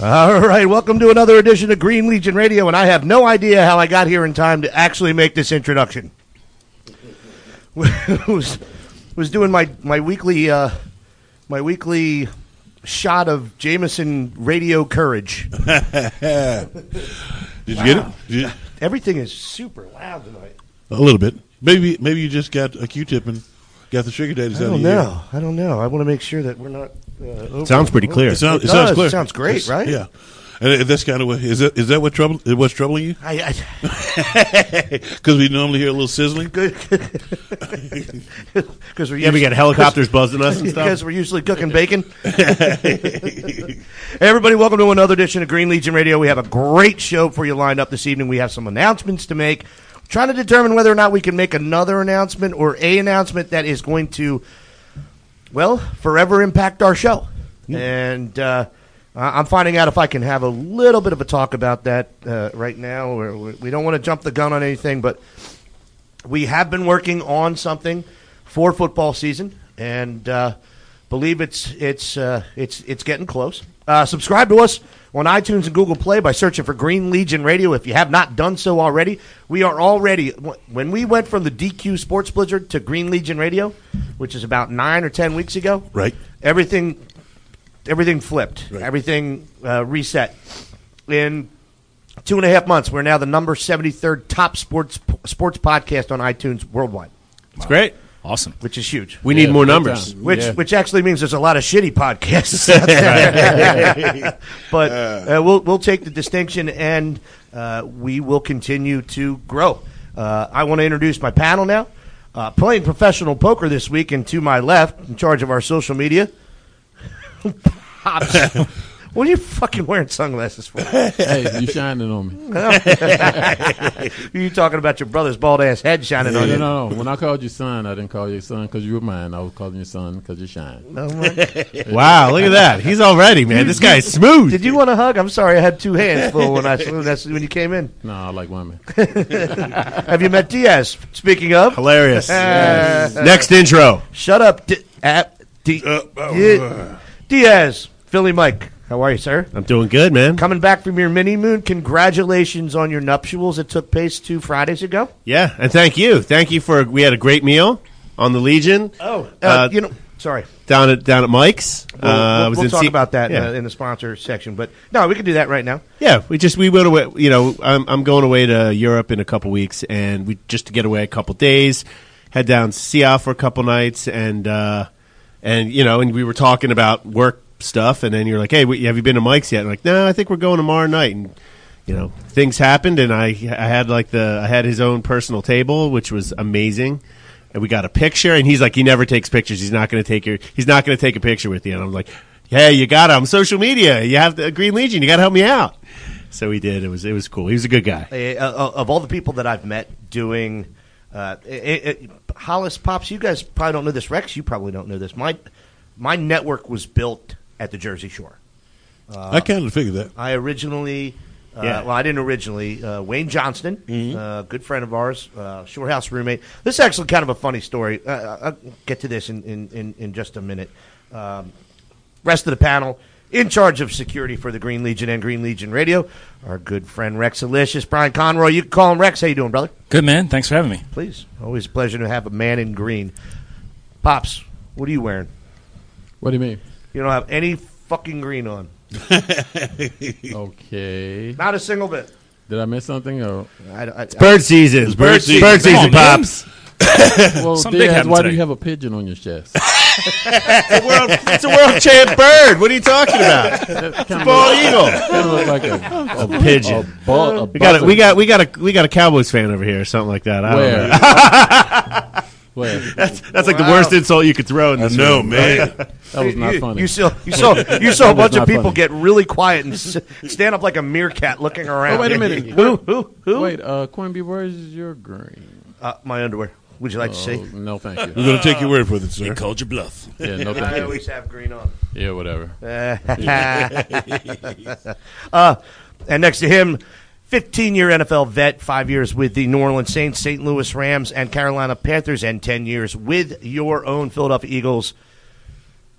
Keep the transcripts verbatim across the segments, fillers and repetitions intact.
All right, welcome to another edition of Green Legion Radio, and I have no idea how I got here in time to actually make this introduction. was was doing my my weekly uh, my weekly shot of Jameson Radio Courage. Did you wow. get it? You... Everything is super loud tonight. A little bit. Maybe maybe you just got a Q-tip and got the sugar daddies out of here. I don't know. I don't know. I want to make sure that we're not. Uh, over, sounds pretty clear. It, sound, it, it does. sounds clear. It sounds great, it's, right? Yeah. And that's kind of what is that. Is that what trouble? What's troubling you? I because we normally hear a little sizzling. Good. Because we're yeah, we got helicopters buzzing us and stuff. Because we're usually cooking bacon. Hey, everybody, welcome to another edition of Green Legion Radio. We have a great show for you lined up this evening. We have some announcements to make. We're trying to determine whether or not we can make another announcement or a announcement that is going to, well, forever impact our show. Mm. And uh, I'm finding out if I can have a little bit of a talk about that uh, right now. We're, we don't want to jump the gun on anything, but we have been working on something for football season, and uh, believe it's it's uh, it's it's getting close. Uh, subscribe to us on iTunes and Google Play by searching for Green Legion Radio. If you have not done so already, we are already when we went from the D Q Sports Blizzard to Green Legion Radio, which is about nine or ten weeks ago. Right. Everything, everything flipped. Right. Everything uh, reset in two and a half months. We're now the number seventy-third top sports sports podcast on iTunes worldwide. That's wow. great. Awesome. Which is huge. We yeah, need more numbers. Which yeah. which actually means there's a lot of shitty podcasts out there. But uh, we'll we'll take the distinction, and uh, we will continue to grow. Uh, I want to introduce my panel now. Uh, playing professional poker this week, and to my left, in charge of our social media, Pops. What are you fucking wearing sunglasses for? Hey, you shining on me. You talking about your brother's bald-ass head shining no, on no, you. No, no, When I called you son, I didn't call you son because you were mine. I was calling you son because you shine. Oh my. Wow, look at that. He's all ready, man. This guy's smooth. Did you want a hug? I'm sorry, I had two hands full when I that's when you came in. No, I like women. Have you met Diaz? Speaking of. Hilarious. Uh, yes. Next intro. Shut up, Di- uh, Di- uh, uh, Diaz. Philly Mike. How are you, sir? I'm doing good, man. Coming back from your mini-moon, congratulations on your nuptials that took place two Fridays ago. Yeah, and thank you. Thank you for, we had a great meal on the Legion. Oh, uh, uh, you know, sorry. Down at down at Mike's. We'll, uh, we'll, we'll talk C- about that yeah. uh, in the sponsor section, but no, we can do that right now. Yeah, we just, we went away, you know, I'm, I'm going away to Europe in a couple weeks, and we just to get away a couple days, head down to Seattle for a couple nights, and, uh, and you know, and we were talking about work stuff, and then you're like, hey, have you been to Mike's yet? And I'm like, no, I think we're going tomorrow night. And you know, things happened, and I I had like the I had his own personal table, which was amazing, and we got a picture. And he's like, he never takes pictures. He's not going to take your he's not going to take a picture with you. And I'm like, hey, you got it. I'm social media. You have the Green Legion. You got to help me out. So he did. It was it was cool. He was a good guy. Uh, of all the people that I've met doing, uh, it, it, Hollis, Pops, you guys probably don't know this. Rex, you probably don't know this. My my network was built at the Jersey Shore. Uh, I kind of figured that. I originally, uh, yeah. well, I didn't originally. Uh, Wayne Johnston, mm-hmm. uh, good friend of ours, uh, Shore House roommate. This is actually kind of a funny story. Uh, I'll get to this in, in, in, in just a minute. Um, rest of the panel, in charge of security for the Green Legion and Green Legion Radio, our good friend Rex Alicious, Brian Conroy. You can call him Rex. How you doing, brother? Good, man. Thanks for having me. Please. Always a pleasure to have a man in green. Pops, what are you wearing? What do you mean? You don't have any fucking green on. Okay. Not a single bit. Did I miss something? Or I, I, It's bird season. It's bird season. Bird season, Come on, Pops. well, Something big Diaz, happened why today. do you have a pigeon on your chest? It's a world, it's a world champ bird. What are you talking about? It's a bald eagle. Kind of look like a, A pigeon. a, bu- a We got a, buzzard. we got we got a we got a Cowboys fan over here or something like that. I Where? don't know. Where? That's that's like Wow. the worst insult you could throw in I this know, room. man. That was not you, funny. You saw, you saw, you saw a That was bunch of not people funny. get really quiet and s- stand up like a meerkat looking around. Oh, wait a minute. Who? Who? Who? Wait, uh, Quimby, where's your green? Uh, my underwear. Would you like to Oh, see? no, thank you. We're going to take your word for this, sir. Called your bluff. Yeah, no, I thank you. always have green on. Yeah, whatever. uh, and next to him, fifteen-year N F L vet, five years with the New Orleans Saints, Saint Louis Rams, and Carolina Panthers, and ten years with your own Philadelphia Eagles.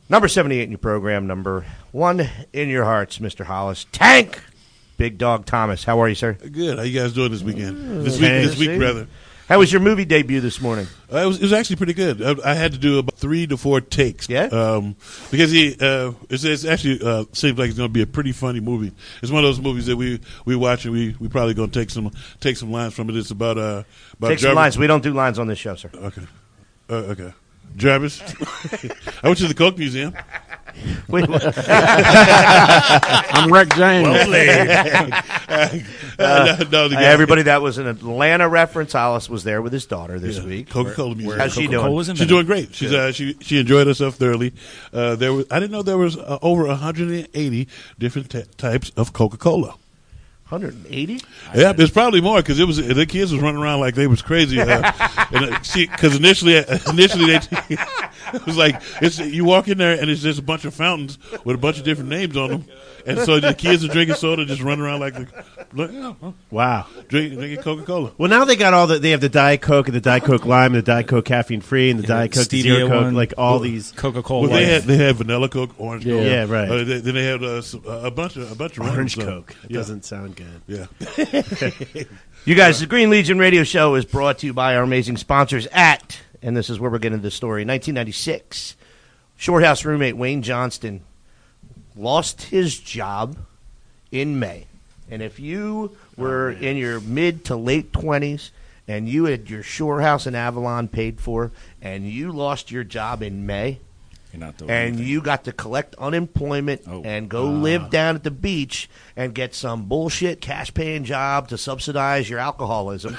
Number seventy-eight in your program, number one in your hearts, Mister Hollis. Tank! Big Dog Thomas. How are you, sir? Good. How you guys doing this weekend? This week, Hey. this week, brother. How was your movie debut this morning? Uh, it was it was actually pretty good. I, I had to do about three to four takes. Yeah? Um, because he uh, it's, it's actually uh, seems like it's going to be a pretty funny movie. It's one of those movies that we we watch and we we probably going to take some take some lines from it. It's about uh about Take some Jarvis- lines. We don't do lines on this show, sir. Okay. Uh, okay. Jarvis. I went to the Coke Museum. Wait, what? I'm Rick James. Uh, no, no, the Uh, guy- everybody, that was an Atlanta reference. Hollis was there with his daughter this Yeah. week. Coca-Cola Museum. How's she doing? Coca-Cola's She's invented. doing great. She's uh, she she enjoyed herself thoroughly. Uh, there was I didn't know there was uh, over one hundred eighty different t- types of Coca-Cola. one hundred eighty? Yeah, it's probably more because it was the kids was running around like they was crazy. Uh, and uh, see, because initially, initially they it was like it's you walk in there and it's just a bunch of fountains with a bunch of different names on them, and so the kids are drinking soda, just running around like, like oh, Wow. drink, drinking Coca-Cola. Well, now they got all the. They have the Diet Coke and the Diet Coke Lime and the Diet Coke Caffeine Free and the Diet Coke Stevia Zero Coke, one. like all these. Coca-Cola. Well, they had they had vanilla Coke, orange Coke, Yeah, right. Uh, they, then they had uh, some, uh, a bunch of a bunch of Orange random stuff. Coke. It Yeah. doesn't sound good. Yeah. You guys, the Green Legion Radio Show is brought to you by our amazing sponsors at, and this is where we're getting the story, nineteen ninety-six, Shorthouse roommate Wayne Johnston lost his job in May. And if you were Oh, in your mid to late twenties and you had your Shorthouse in Avalon paid for and you lost your job in May, You're not doing and anything. you got to collect unemployment Oh. and go live down at the beach and get some bullshit cash paying job to subsidize your alcoholism.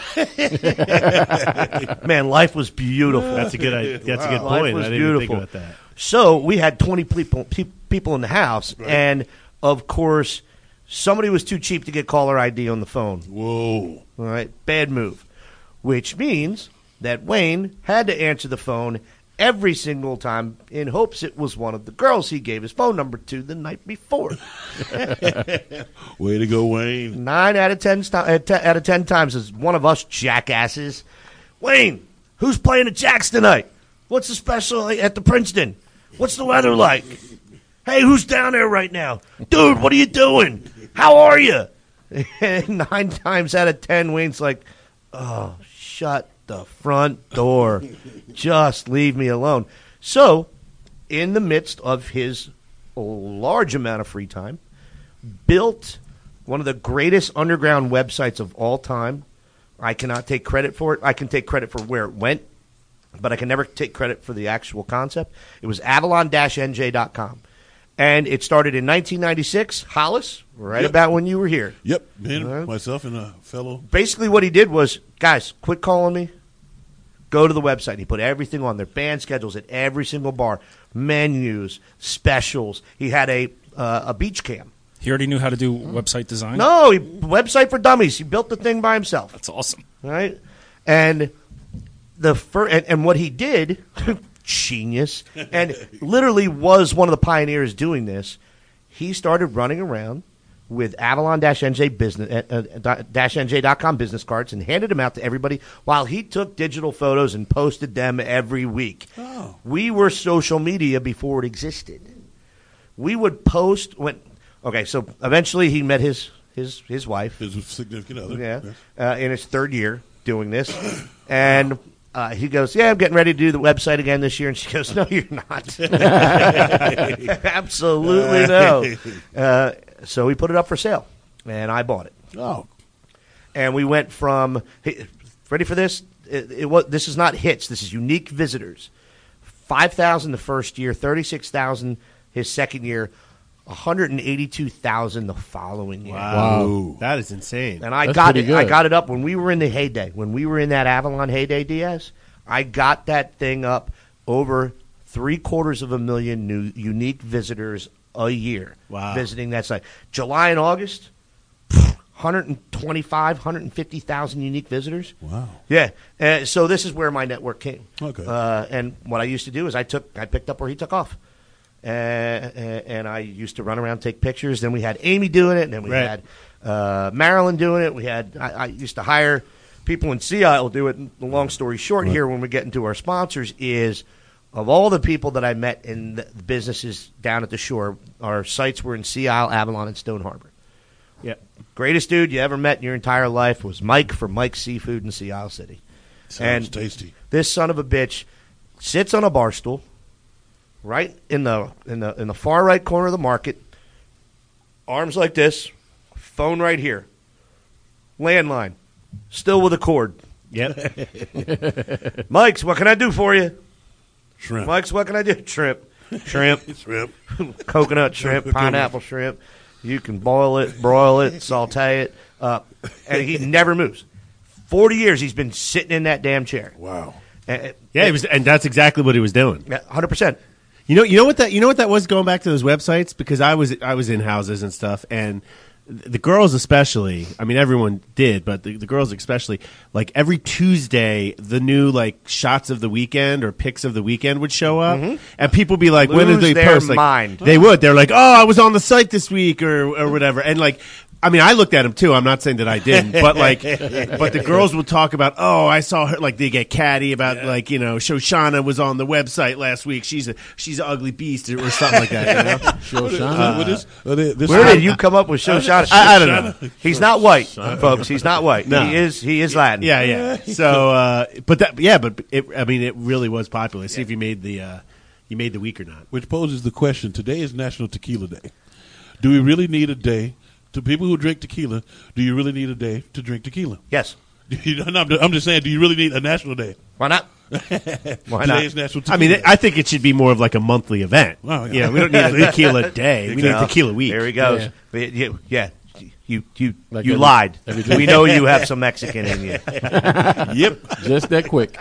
Man, life was beautiful. That's a good. I- That's a good Life point. was I didn't even beautiful. think about that. So we had twenty people pe- people in the house, and of course, somebody was too cheap to get caller I D on the phone. Whoa. All right, bad move. Which means that Wayne had to answer the phone every single time in hopes it was one of the girls he gave his phone number to the night before. Way to go, Wayne. Nine out of ten sti- uh, te- out of ten times is one of us jackasses. Wayne, who's playing the Jacks tonight? What's the special at the Princeton? What's the weather like? Hey, who's down there right now? Dude, what are you doing? How are you? Nine times out of ten, Wayne's like, oh, shut the front door. Just leave me alone. So, in the midst of his large amount of free time, built one of the greatest underground websites of all time. I cannot take credit for it. I can take credit for where it went, but I can never take credit for the actual concept. It was avalon dash n j dot com. And it started in nineteen ninety-six. Hollis, right Yep. about when you were here. Yep, me and All right. myself and a fellow. Basically what he did was, guys, quit calling me. Go to the website. He put everything on there. Band schedules at every single bar. Menus, specials. He had a uh, a beach cam. He already knew how to do website design? No, he, website for dummies. He built the thing by himself. That's awesome. Right? And the fir- and, and what he did, genius, and literally was one of the pioneers doing this. He started running around with Avalon dash N J business uh, uh, dash N J dot com business cards and handed them out to everybody while he took digital photos and posted them every week. Oh. We were social media before it existed. We would post when okay, so eventually he met his his his wife. His significant other. Yeah, Yes. uh, in his third year doing this, and uh, he goes, "Yeah, I'm getting ready to do the website again this year." And she goes, "No, you're not. Absolutely no." Uh, so we put it up for sale, and I bought it. Oh. And we went from hey, ready for this. It, it was this is not hits. This is unique visitors. Five thousand the first year, thirty six thousand his second year, one hundred and eighty two thousand the following year. Wow. That is insane. And I That's got pretty it. I good. got it up when we were in the heyday. When we were in that Avalon heyday, Diaz, I got that thing up over three quarters of a million new unique visitors a year. Wow. Visiting that site. July and August, one hundred twenty-five, one hundred fifty thousand unique visitors. Wow. Yeah. Uh, so this is where my network came. Okay. Uh, and what I used to do is I took, I picked up where he took off. Uh, and I used to run around, take pictures. Then we had Amy doing it, and then we Right. had uh, Marilyn doing it. We had I, I used to hire people in Sea Isle do it. And the long story short, Right. here when we get into our sponsors is of all the people that I met in the businesses down at the shore, our sites were in Sea Isle, Avalon, and Stone Harbor. Yep. Greatest dude you ever met in your entire life was Mike from Mike's Seafood in Sea Isle City. Sounds and tasty. This son of a bitch sits on a bar stool, right in the in the in the far right corner of the market, arms like this, phone right here, landline, still with a cord. Yep. Mike's, what can I do for you? Shrimp. Mike's, what can I do? Shrimp, shrimp, Shrimp. coconut shrimp, pineapple shrimp. You can boil it, broil it, saute it, uh, and he never moves. Forty years he's been sitting in that damn chair. Wow. Uh, Yeah, he was, and that's exactly what he was doing. one hundred percent. You know, you know what that you know what that was, going back to those websites, because I was I was in houses and stuff, and the girls especially, I mean everyone did, but the, the girls especially, like every Tuesday the new like shots of the weekend or pics of the weekend would show up, and people be like, when did Lose they their post? Like, mind. they would. They're like, oh, I was on the site this week or or whatever, and like. I mean, I looked at them too. I'm not saying that I didn't, but like, but the girls would talk about, oh, I saw her. Like, they get catty about, yeah. like, you know, Shoshana was on the website last week. She's a she's an ugly beast or something like that. You know? Shoshana. What is, uh, this, Where did you come up with Shoshana? I, I don't know. He's not white, folks. He's not white. No. He is. He is Latin. Yeah, yeah. So, uh, but that, yeah, but it, I mean, it really was popular. See if you made the uh, you made the week or not. Which poses the question: today is National Tequila Day. Do we really need a day? To people who drink tequila, do you really need a day to drink tequila? Yes. no, I'm just saying, do you really need a national day? Why not? Why not? Today's National Tequila I mean, Day. I think it should be more of like a monthly event. Oh, yeah. You know, we don't need a tequila day. We need No. tequila week. There he goes. Yeah. But you, yeah. You you Like you every- lied. every day. We know you have some Mexican in you. Yep. Just that quick.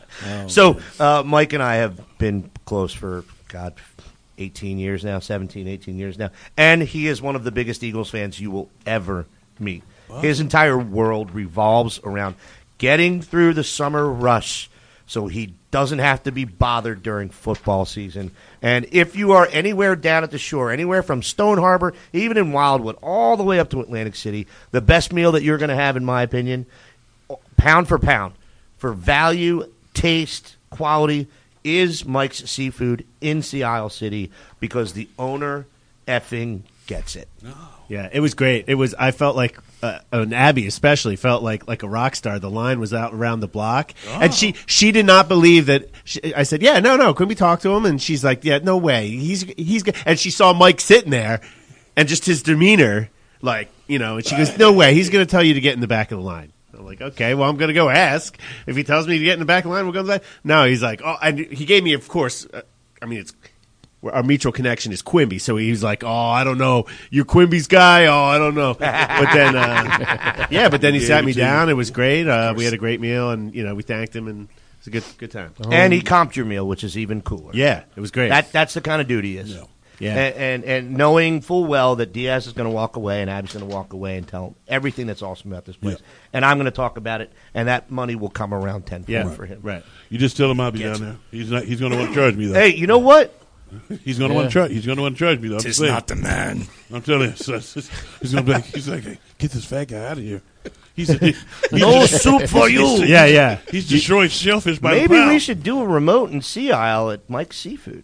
So uh, Mike and I have been close for God. eighteen years now, seventeen, eighteen years now. And he is one of the biggest Eagles fans you will ever meet. Wow. His entire world revolves around getting through the summer rush so he doesn't have to be bothered during football season. And if you are anywhere down at the shore, anywhere from Stone Harbor, even in Wildwood, all the way up to Atlantic City, the best meal that you're going to have, in my opinion, pound for pound, for value, taste, quality, is Mike's Seafood in Sea Isle City, because the owner effing gets it. Yeah, it was great. It was. I felt like, uh, and Abby especially felt like like a rock star. The line was out around the block, oh. and she she did not believe that. She, I said, "Yeah, no, no, couldn't we talk to him?" And she's like, "Yeah, no way. He's he's." And she saw Mike sitting there, and just his demeanor, like, you know. And she goes, "No way. He's going to tell you to get in the back of the line." I'm like, okay, well, I'm going to go ask. If he tells me to get in the back of the line, we'll go to the back. No, he's like, oh, and he gave me, of course, uh, I mean, it's our mutual connection is Quimby, so he's like, oh, I don't know, you're Quimby's guy. Oh, I don't know. But then, uh, yeah, but then he sat me down. It was great. Uh, we had a great meal, and you know, we thanked him, and it was a good good time. And he comped your meal, which is even cooler. Yeah, it was great. That that's the kind of dude he is. Yeah. Yeah. And, and and knowing full well that Diaz is going to walk away and Abby's going to walk away and tell him everything that's awesome about this place. Yeah. And I'm going to talk about it, and that money will come around tenfold yeah, for him. right. You just tell him I'll be Gets down there. He's not. He's going to want to charge me though. Hey, you know what? He's going to Yeah. want to charge. He's going to want to charge me though. I'm Tis just saying. not the man. I'm telling you. So, he's going to be. Like, he's like, hey, get this fat guy out of here. He's, he's No soup for you. He's, Yeah, yeah. He's destroying shellfish by Maybe the pound. we should do a remote in Sea Isle at Mike's Seafood.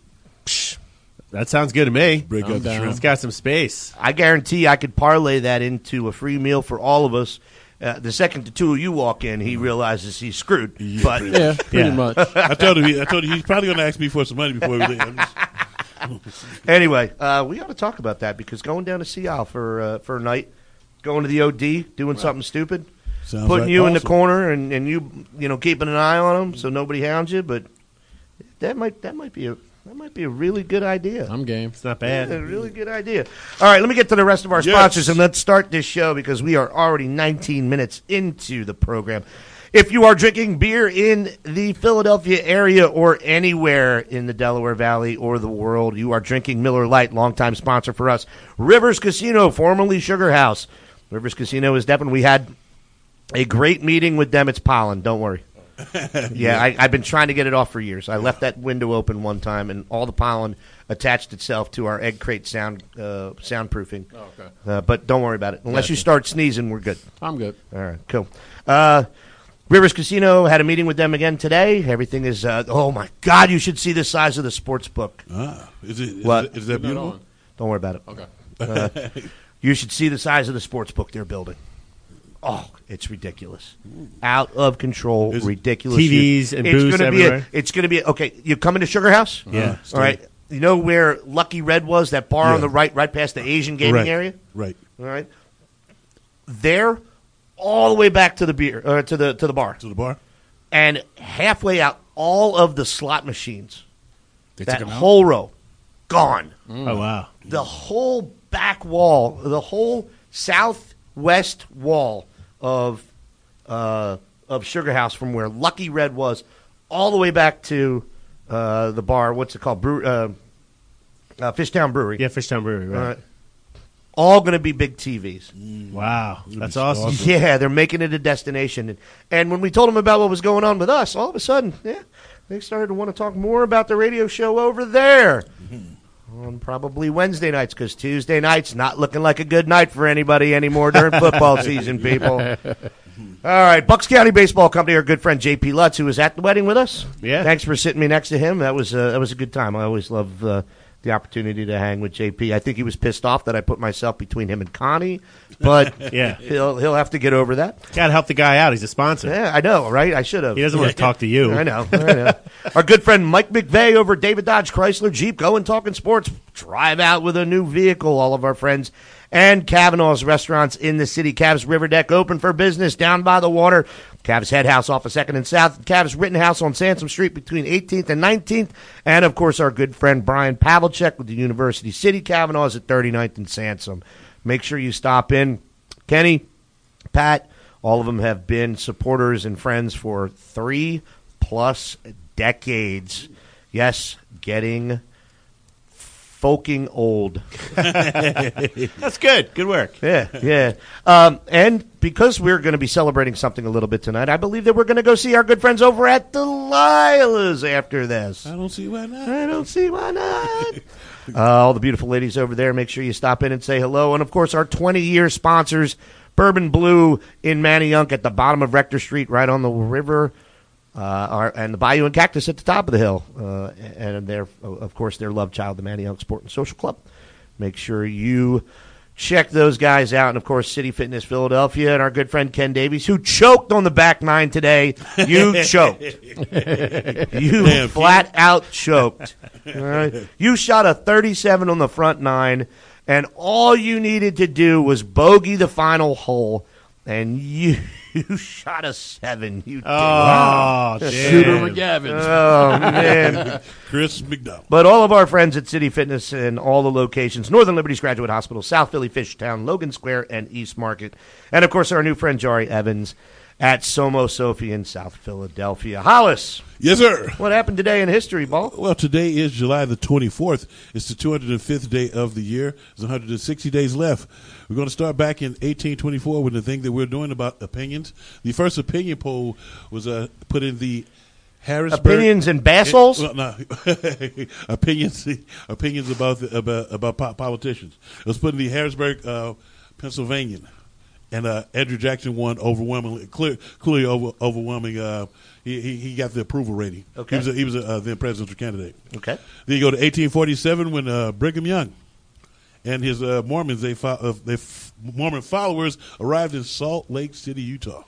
That sounds good to me. break I'm out the down. shrimp. It's got some space. I guarantee I could parlay that into a free meal for all of us. Uh, the second the two of you walk in, he realizes he's screwed. But Yeah, pretty Yeah. much. I told him. He, I told him he's probably going to ask me for some money before we leave. I'm just- anyway, uh, we ought to talk about that, because going down to Sea Isle for uh, for a night, going to the O D, doing something stupid, Sounds putting like you in the awesome. corner and, and you you know keeping an eye on them so nobody hounds you. But that might that might be a that might be a really good idea. I'm game. It's not Yeah, bad. a really good idea. All right, let me get to the rest of our Yes. sponsors, and let's start this show because we are already nineteen minutes into the program. If you are drinking beer in the Philadelphia area or anywhere in the Delaware Valley or the world, you are drinking Miller Lite, longtime sponsor for us. Rivers Casino, formerly Sugar House. Rivers Casino is definitely, we had a great meeting with them. It's pollen, don't worry. Yeah, I, I've been trying to get it off for years. I left that window open one time, and all the pollen attached itself to our egg crate sound uh, soundproofing. Oh, okay. Uh, but don't worry about it. Unless you start sneezing, we're good. I'm good. All right, cool. Uh, Rivers Casino had a meeting with them again today. Everything is, uh, oh, my God, you should see the size of the sports book. Ah, is it? Is What? It, is that beautiful? Don't worry about it. Okay. Uh, you should see the size of the sports book they're building. Oh, it's ridiculous. Out of control, Is it ridiculous. T Vs and it's booths gonna be a, everywhere? It's going to be, a, okay, you coming to Sugar House? Yeah. All right. You know where Lucky Red was, that bar Yeah. on the right, right past the Asian gaming Right. area? Right. All right. There, all the way back to the beer, uh, to the to the bar. To the bar. And halfway out, all of the slot machines, They that took 'em out? whole row, gone. Oh wow. The whole back wall, the whole southwest wall of uh, of Sugar House, from where Lucky Red was, all the way back to uh, the bar. What's it called? Brew, uh, uh, Fishtown Brewery. Yeah, Fishtown Brewery. Right. All right. All going to be big T Vs. Wow, that's be awesome. awesome. Yeah, they're making it a destination. And, and when we told them about what was going on with us, all of a sudden, yeah, they started to want to talk more about the radio show over there on probably Wednesday nights, because Tuesday nights not looking like a good night for anybody anymore during football season, people. All right, Bucks County Baseball Company, our good friend J P Lutz, who was at the wedding with us. Yeah. Thanks for sitting me next to him. That was uh, that was a good time. I always love uh, the opportunity to hang with J P. I think he was pissed off that I put myself between him and Connie, but Yeah. he'll he'll have to get over that. Got to help the guy out. He's a sponsor. Yeah, I know, right? I should have. He doesn't want to talk to you. I know. I know. Our good friend Mike McVeigh over at David Dodge Chrysler Jeep, going talking sports. Drive out with a new vehicle. All of our friends and Kavanaugh's restaurants in the city. Cavs River Deck open for business down by the water. Cavs Head House off of second and South. Cavs Rittenhouse on Sansom Street between eighteenth and nineteenth. And, of course, our good friend Brian Pavlicek with the University City Kavanaugh's at thirty-ninth and Sansom. Make sure you stop in. Kenny, Pat, all of them have been supporters and friends for three-plus decades. Yes, getting folking old. That's good. Good work. Yeah, yeah. Um, and because we're going to be celebrating something a little bit tonight, I believe that we're going to go see our good friends over at Delilah's after this. I don't see why not. I don't see why not. uh, all the beautiful ladies over there, make sure you stop in and say hello. And, of course, our twenty-year sponsors, Bourbon Blue in Manayunk at the bottom of Rector Street, right on the river. Uh, our, and the Bayou and Cactus at the top of the hill. Uh, and they're, of course, their love child, the Manayunk Sport and Social Club. Make sure you check those guys out. And, of course, City Fitness Philadelphia and our good friend Ken Davies, who choked on the back nine today. You choked. You Damn, flat out choked. All right? You shot a thirty-seven on the front nine, and all you needed to do was bogey the final hole, and you... You shot a seven. You did. Oh, Shooter damn. McGavin. Oh, man. Chris McDowell. But all of our friends at City Fitness and all the locations, Northern Liberties Graduate Hospital, South Philly Fishtown, Logan Square, and East Market. And, of course, our new friend Jari Evans at Somo Sophie in South Philadelphia. Hollis, Yes, sir. what happened today in history, Ball? Well, today is July the twenty-fourth. It's the two hundred fifth day of the year. There's one hundred sixty days left. We're going to start back in eighteen twenty-four with the thing that we're doing about opinions. The first opinion poll was uh, put in the Harrisburg. Opinions and bassholes? Well, no. opinions, opinions about the, about about po- politicians. It was put in the Harrisburg, uh, Pennsylvania, and uh, Andrew Jackson won overwhelmingly, clear, clearly over, overwhelming. Uh, he, he he got the approval rating. Okay. He was a, he was a uh, then presidential candidate. Okay. Then you go to eighteen forty-seven when uh, Brigham Young and his uh, Mormons, they fo- uh, they f- Mormon followers arrived in Salt Lake City, Utah.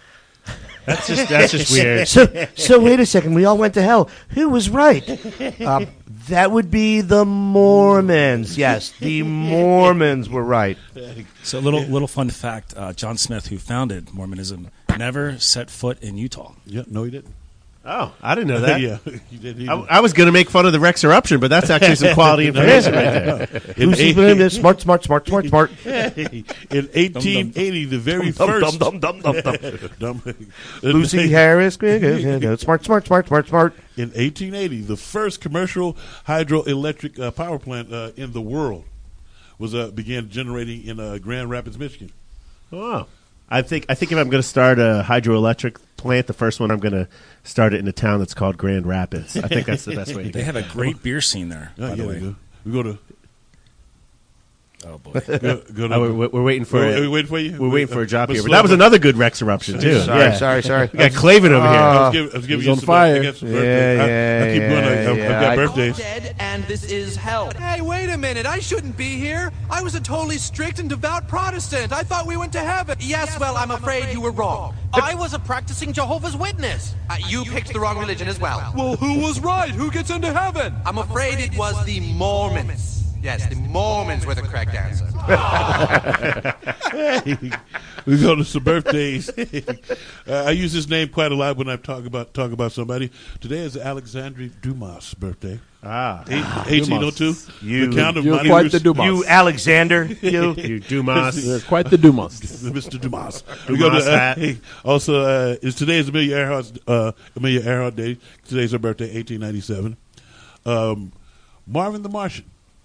That's just that's just weird. So, so wait a second. We all went to hell. Who was right? Um, that would be the Mormons. Yes, the Mormons were right. So, a little little fun fact: uh, John Smith, who founded Mormonism, never set foot in Utah. Yeah, no, he didn't. Oh, I didn't know that. yeah, he did. He I, didn't. I was going to make fun of the Rex eruption, but that's actually some quality information right there. In, Who's eight- name is smart, smart, smart, smart, smart. in eighteen eighty, the very Dum, first dum, dum, dum, dum, dum. Dumb- Lucy Harris. Smart, smart, smart, smart, smart. In eighteen eighty, the first commercial hydroelectric uh, power plant uh, in the world was uh, began generating in uh, Grand Rapids, Michigan. Oh, I think I think if I'm going to start a hydroelectric plant, the first one I'm going to start it in a town that's called Grand Rapids. I think that's the best way to They do have it. a great beer scene there, Oh, by yeah, the we way. go. We go to Oh boy. Go, go Oh, we're, we're waiting for We're- it. we're waiting for you? We're waiting for a drop But here. But slow that was down. another good Rex eruption too. But- Yeah. Sorry, yeah. sorry, sorry. We got Clavin over I here. was giving, I was giving He's you on some, fire. I got some Yeah, birthdays. I, yeah, I keep going. I, I've, yeah, I've got I- birthdays. Dead, and this is hell. Hey, wait a minute. I shouldn't be here. I was a totally strict and devout Protestant. I thought we went to heaven. Yes, well, I'm afraid you were wrong. I was a practicing Jehovah's Witness. Uh, you picked the wrong religion as well. Well, who was right? Who gets into heaven? I'm afraid it was the Mormons. Yes, the Mormons were the correct answer. We go to some birthdays. uh, I use this name quite a lot when I talk about talk about somebody. Today is Alexandre Dumas' birthday. Ah, eighteen oh two. You- The Count of You're Monte quite the Cristo. Dumas. You, Alexander, you. you Dumas. You're quite the Dumas. Mister Dumas. We go Dumas to, uh, hat. also, uh, is today is Amelia Earhart's uh, Amelia Earhart Day. Today's her birthday, eighteen ninety-seven. Um, Marvin the Martian,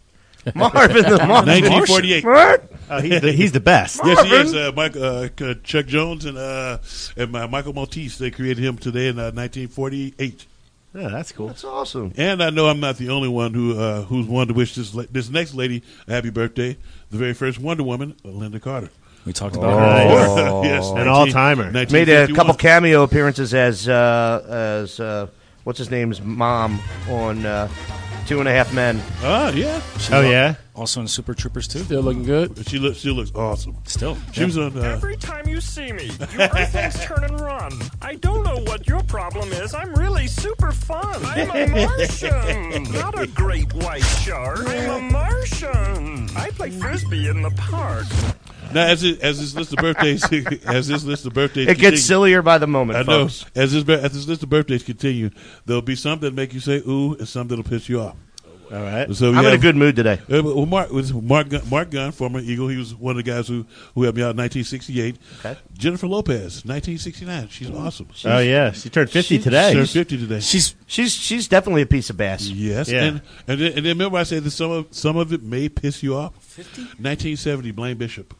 Marvin the Martian. nineteen forty-eight. Oh, he's, the, he's the best. Yes, he is. Uh, Mike, uh, uh, Chuck Jones and uh, and uh, Michael Maltese. They created him today in uh, nineteen forty-eight. Oh, that's cool. That's awesome. And I know I'm not the only one who uh, who's one to wish this la- this next lady a happy birthday. The very first Wonder Woman, Linda Carter. We talked about Nice. her. yes, An all-timer. Made a couple cameo appearances as uh, as uh, what's his name's mom on uh, Two and a Half Men. Ah, yeah. Oh, yeah? Also in Super Troopers too. Still looking good. She looks. She looks awesome. Still. She was on. Uh, Every time you see me, you earthlings turn and run. I don't know what your problem is. I'm really super fun. I'm a Martian, not a great white shark. I'm a Martian. I play frisbee in the park. now, as it, as this list of birthdays, as this list of birthdays, It continue- gets sillier by the moment, I know. folks. As this as this list of birthdays continue, there'll be some that make you say ooh, and some that'll piss you off. All right. So we I'm in a have- good mood today. Uh, well, Mark was Mark Gunn, Mark Gunn, former Eagle. He was one of the guys who, who helped me out in nineteen sixty-eight. Okay. Jennifer Lopez, nineteen sixty-nine. She's awesome. Oh, yeah. She turned fifty She's- today. Turned fifty today. She's She's she's definitely a piece of bass. Yes, Yeah. and and then, and then remember I said that some of some of it may piss you off. Fifty. Nineteen seventy. Blaine Bishop.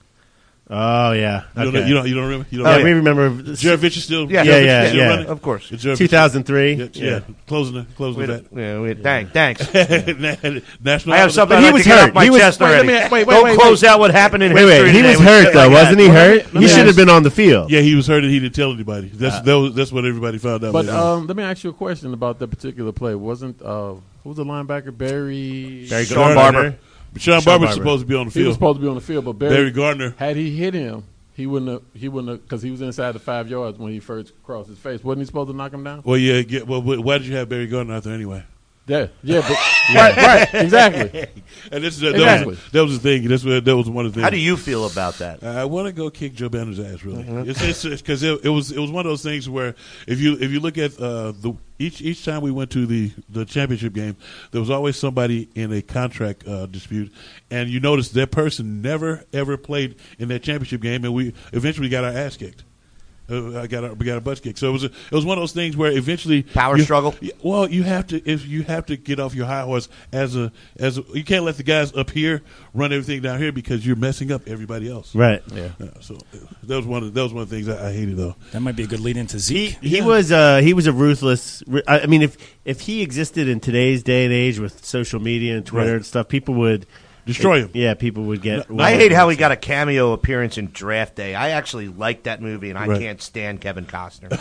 Oh, yeah. You, don't, Okay. you don't you don't remember? You don't Oh, remember? we remember Jared Vitch is still. Yeah, Jared yeah, Vitch is still yeah. running? Of course. Is Jared two Vitch- thousand three. Yeah, yeah. Closing the closing Wait, that. yeah, wait, dang, thanks. National. I have something But he I'd like was to get hurt. off my He was- chest wait, already. let me- wait, wait, Don't wait, close wait. out what happened in Wait, history wait. He today was with hurt, shit though, like wasn't that. he Let me- hurt? let me He should ask- have been on the field. Yeah, he was hurt and he didn't tell anybody. That's that was, that's what everybody found out. But later on. um, let me ask you a question about that particular play. Wasn't uh, who was the linebacker? Barry. Barry Sean Gardner. Barber. But Sean, Sean Barber's Barber. supposed to be on the He was field. supposed to be on the field, but Barry, Barry Gardner. had he hit him, he wouldn't have. He wouldn't have because he was inside the five yards when he first crossed his face. Wasn't he supposed to knock him down? Well, yeah. Get, well, wh- why did you have Barry Gardner out there anyway? Yeah, yeah, but right, right, exactly. And this is that, Exactly. was, that was the thing. That's what, that was one of the things. How do you feel about that? I want to go kick Joe Banner's ass. Really, it's because it, it was it was one of those things where if you if you look at uh, the each each time we went to the, the championship game, there was always somebody in a contract uh, dispute, and you notice that person never ever played in that championship game, and we eventually got our ass kicked. Uh, I got our, we got our butts kicked. So it was a, it was one of those things where eventually Power you- struggle? Yeah, well, you have to if you have to get off your high horse as a as a, you can't let the guys up here run everything down here because you're messing up everybody else. Right. Yeah. Uh, so uh, that was one of that was one of the things I, I hated though. that might be a good lead into He Zeke. he was uh he was a ruthless. I I mean, if if he existed in today's day and age with social media and Twitter Right. and stuff, people would Destroy him. Yeah, people would get. I hate how he got a cameo appearance in Draft Day. I actually like that movie, and I Right. can't stand Kevin Costner.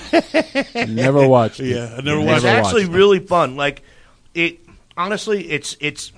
Never watched it. Yeah, I never It's watched. Never actually watched it. really fun. Like it, honestly, it's it's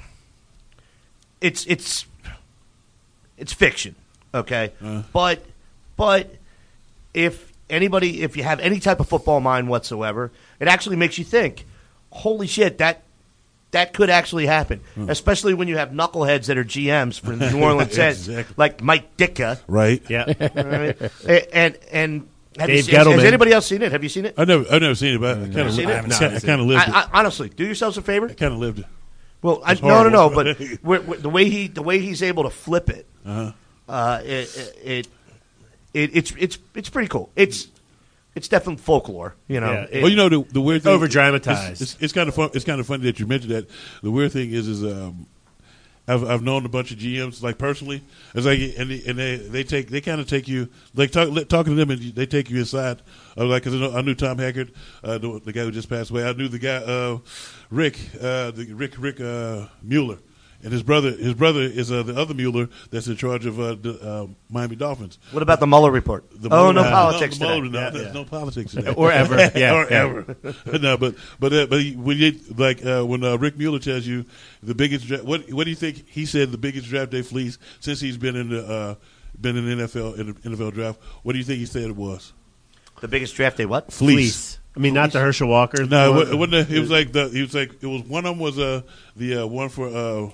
it's it's it's fiction, okay? Uh. But but if anybody, if you have any type of football mind whatsoever, it actually makes you think. Holy shit, that that could actually happen, especially when you have knuckleheads that are G Ms for the New Orleans Saints, Exactly. like Mike Ditka. Right. Yeah. Right? and and have you Dave seen, has, has Gettleman. anybody else seen it? Have you seen it? I never I've never seen it, but I kind of seen it? I, I haven't seen I, it. kind of lived I, it. I, honestly, do yourselves a favor. I kind of lived it. Well, I, It's no, no, no. horrible. But we're, we're- the way he, the way he's able to flip it, Uh-huh. uh, it, it, it, it's, it's, it's pretty cool. It's, it's definitely folklore. You know. Yeah. It- Well, you know the the weird thing Over-dramatized. It's, it's, it's kind of fun. It's kind of funny that you mentioned that. The weird thing is, is um, I've I've known a bunch of G Ms like personally. It's like and they, and they they take they kind of take you like talk, talking to them and they take you inside. Of like because I, know- I knew Tom Hackett, uh, the, the guy who just passed away. I knew the guy uh, Rick, uh, the Rick Rick uh, Mueller. And his brother, his brother is uh, the other Mueller that's in charge of uh, the uh, Miami Dolphins. What about the Mueller report? The oh, Mueller, no politics no, today. no, Yeah, there's yeah. no politics today. Or ever. Yeah, or yeah. ever. No, but but uh, but he- when you like uh, when uh, Rick Mueller tells you the biggest dra- what what do you think he said the biggest draft day fleece since he's been in the uh, been in the N F L in the N F L draft? What do you think he said it was? The biggest draft day, what? Fleece. I mean, not the Herschel Walker. No, one. it wasn't. It was like the. He was like it was one of them was uh the uh, one for uh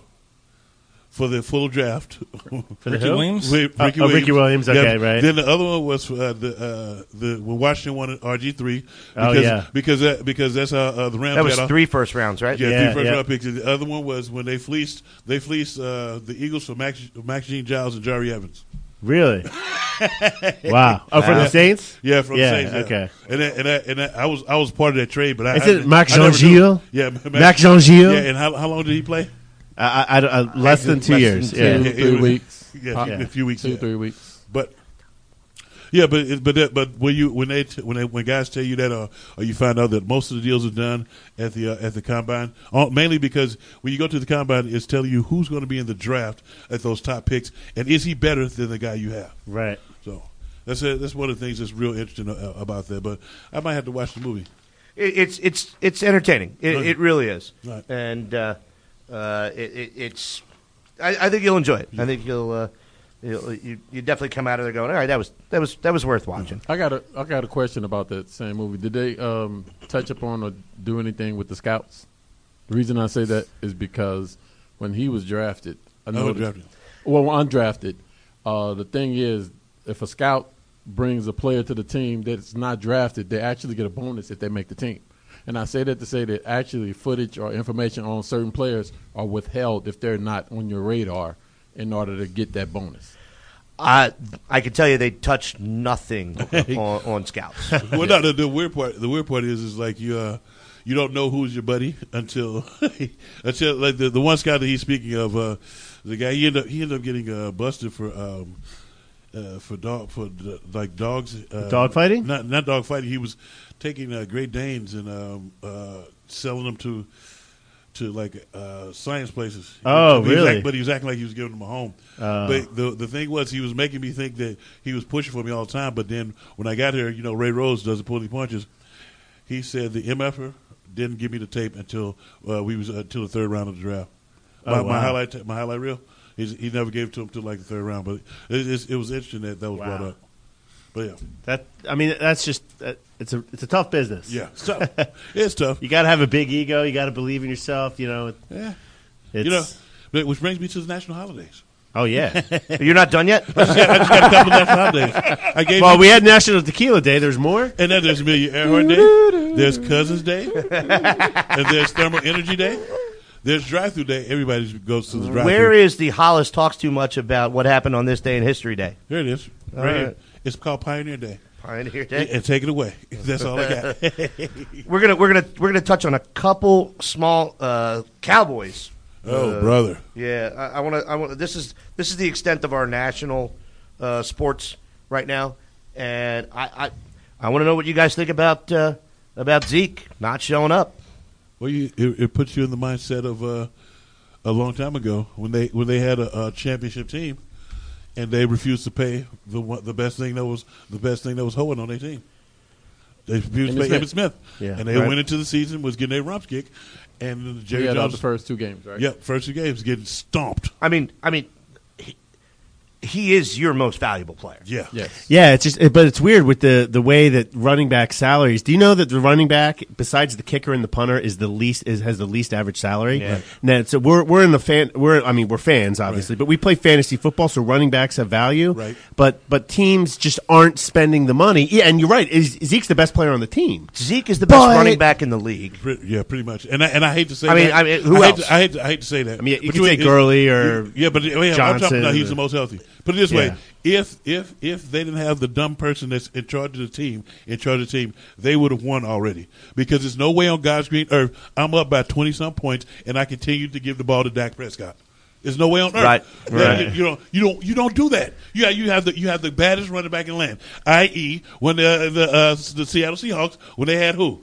for the full draft. For the Ricky who? Williams? Ricky Oh, oh, Ricky Williams, okay, right. Then the other one was for, uh, the uh, the when Washington wanted R G three. Oh, Because, yeah. because that, because that's how uh, the Rams That was had a- three first rounds, right? Yeah, Yeah, three first yeah. round picks. And the other one was when they fleeced they fleeced uh, the Eagles for Max Max Gene Giles and Jerry Evans. Really? Wow. Oh, from the Saints? Yeah, from Yeah, the Saints. Yeah. okay. And that, and, that, and that, I was I was part of that trade, but I, Is I it Mac I never Jean knew- Gilles? Yeah, Mac Jean Gilles? Yeah, and how how long did he play? I, I, I, uh, less than two Less years. than Yeah. two, Yeah, it three was- weeks. Yeah, Yeah. a few weeks. Two, yeah. three weeks. But yeah, but it- but that, but when you when they t- when they, when guys tell you that, uh, or you find out that most of the deals are done at the uh, at the combine, uh, mainly because when you go to the combine, it's telling you who's going to be in the draft at those top picks, and is he better than the guy you have? Right. So that's a, that's one of the things that's real interesting uh, about that. But I might have to watch the movie. It, it's it's it's entertaining. It, Right. it really is, Right. and uh, uh, it, it, it's. I, I think you'll enjoy it. I think you'll. Uh, you'll you, you definitely come out of there going, all right, that was that was that was worth watching. I got a I got a question about that same movie. Did they um, touch upon or do anything with the scouts? The reason I say that is because when he was drafted, I Oh, noticed, drafted. well, undrafted. Uh, the thing is, if a scout brings a player to the team that's not drafted, they actually get a bonus if they make the team. And I say that to say that actually footage or information on certain players are withheld if they're not on your radar in order to get that bonus. I I can tell you they touched nothing on, on scouts. Well, no, the, the weird part the weird part is is like you uh, you don't know who's your buddy until until like the the one scout that he's speaking of uh, the guy he ended up he ended up getting uh, busted for. Um, Uh, for dog for uh, like dogs uh, Dog fighting? not not dog fighting. He was taking uh, Great Danes and um, uh, selling them to to like uh, science places. Oh, He was really? act- but he was acting like he was giving them a home. Oh. But the the thing was, he was making me think that he was pushing for me all the time. But then when I got here, you know, Ray Rose doesn't pull any punches. He said the M F er didn't give me the tape until uh, we was uh, until the third round of the draft. Oh, my, wow. my highlight ta- my highlight reel. He's, he never gave it to him until like the third round. But it, it's, it was interesting that that was Wow. brought up. But yeah, That I mean, that's just uh, it's a it's a tough business. yeah, it's tough. It's tough. You got to have a big ego. You got to believe in yourself. You know. Yeah, It's, you know. But which brings me to the national holidays. Oh yeah. You're not done yet? I just got, I just got a couple of national holidays. I gave well, you- we had National Tequila Day. There's more. and then there's Amelia Earhart Day. There's Cousins Day. And there's Thermal Energy Day. There's Drive-Through Day. Everybody goes to the drive-through. Where is the Hollis talks too much about what happened on this day in History Day? There it is. All Right right. here. It's called Pioneer Day. Pioneer Day. And take it away. That's all I got. We're gonna we're gonna we're gonna touch on a couple small uh, Cowboys. Oh, Uh, brother. Yeah, I, I want to. I want. This is this is the extent of our national uh, sports right now, and I I, I want to know what you guys think about uh, about Zeke not showing up. Well, you, it, it puts you in the mindset of uh, a long time ago when they when they had a, a championship team, and they refused to pay the one, the best thing that was the best thing that was holding on their team. They refused to Emmitt pay Smith. Emmitt Smith, Yeah. and they Right. went into the season was getting their rumps kicked, and Jerry He had out Jones. the first two games, right? Yep, first two games getting stomped. I mean, I mean, he, he is your most valuable player. Yeah, Yes. Yeah, it's just, but it's weird with the the way that running back salaries. Do you know that the running back, besides the kicker and the punter, is the least is has the least average salary? Yeah. Now, so we're we're in the fan. We're I mean we're fans obviously, but we play fantasy football, so running backs have value. Right. But but teams just aren't spending the money. Yeah, and you're right. Is, Zeke's the best player on the team. Zeke is the best But- running back in the league. Pre- yeah, pretty much. And I, and I hate to say. I mean- that. I mean, who I hate else? To, I hate to, I hate to say that. I mean, you But could say it- Gurley or yeah, but yeah, I'm Johnson talking, no, he's or- the most healthy. Put it this way: Yeah. if if if they didn't have the dumb person that's in charge of the team, in charge of the team, they would have won already. Because there's no way on God's green earth I'm up by twenty some points and I continue to give the ball to Dak Prescott. There's no way on earth. Right, Yeah, right. You, you don't you don't you don't do that. Yeah, you have the you have the baddest running back in the land. that is, when the the uh, the Seattle Seahawks when they had who.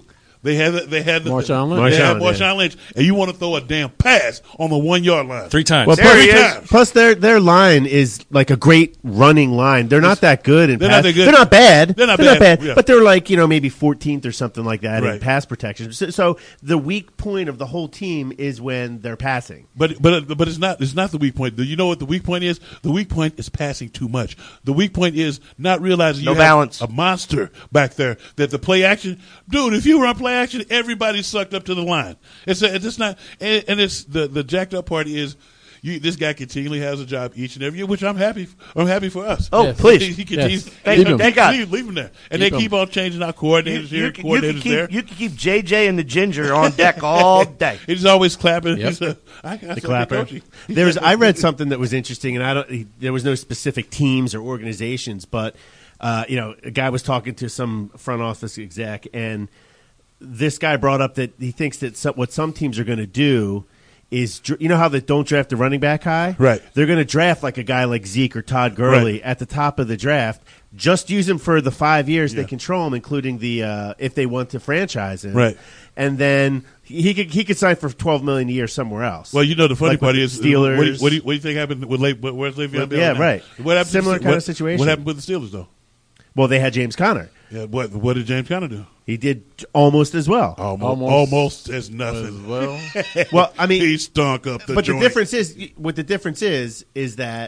They had they had Marshawn Lynch. They had Marshawn, Marshawn yeah. Lynch, and you want to throw a damn pass on the one yard line Three times. Well, There plus, he Three is. times. plus their their line is like a great running line. They're not that good in They're pass. not that good. They're not bad. They're not They're bad, yeah. But they're like, you know, maybe fourteenth or something like that in Right. pass protection. So, so the weak point of the whole team is when they're passing. But but but it's not it's not the weak point. You know what the weak point is? The weak point is passing too much. The weak point is not realizing No you balance. have a monster back there. That the play action, dude. If you run play action, everybody's sucked up to the line. It's a, it's just not. And, and it's the the jacked up part is. You, this guy continually has a job each and every year, which I'm happy. I'm happy for us. Oh, Yes. please. He, he continues. Yes. Thank- Leave, thank leave, God. leave, leave him there, and Keep they keep him. on changing our You, coordinators you, here, can- you coordinators can keep there. you can keep J J and the Ginger on deck all day. He's always clapping. Yep. He's a, I, I The said, clapper. Coach, he- There was. I read something that was interesting, and I don't. He, there was no specific teams or organizations, but uh, you know, a guy was talking to some front office exec, and this guy brought up that he thinks that some, what some teams are going to do is, dr- you know how they don't draft the running back high, Right. They're going to draft like a guy like Zeke or Todd Gurley Right. at the top of the draft. Just use him for the five years Yeah. they control him, including the uh, if they want to franchise him, Right. And then he could he could sign for twelve million a year somewhere else. Well, you know the funny Like part with is the Steelers. What do, you, what, do you, what do you think happened with Le, where's Le'Veon Well, Bell? yeah, now? right. What happened? Similar to, kind what, of situation. What happened with the Steelers though? Well, they had James Conner. Yeah, what what did James Conner do? He did almost as well. Almost, Almost. almost as As nothing. well. Well, I mean, he stunk up the but joint. the difference is, what the difference is, is that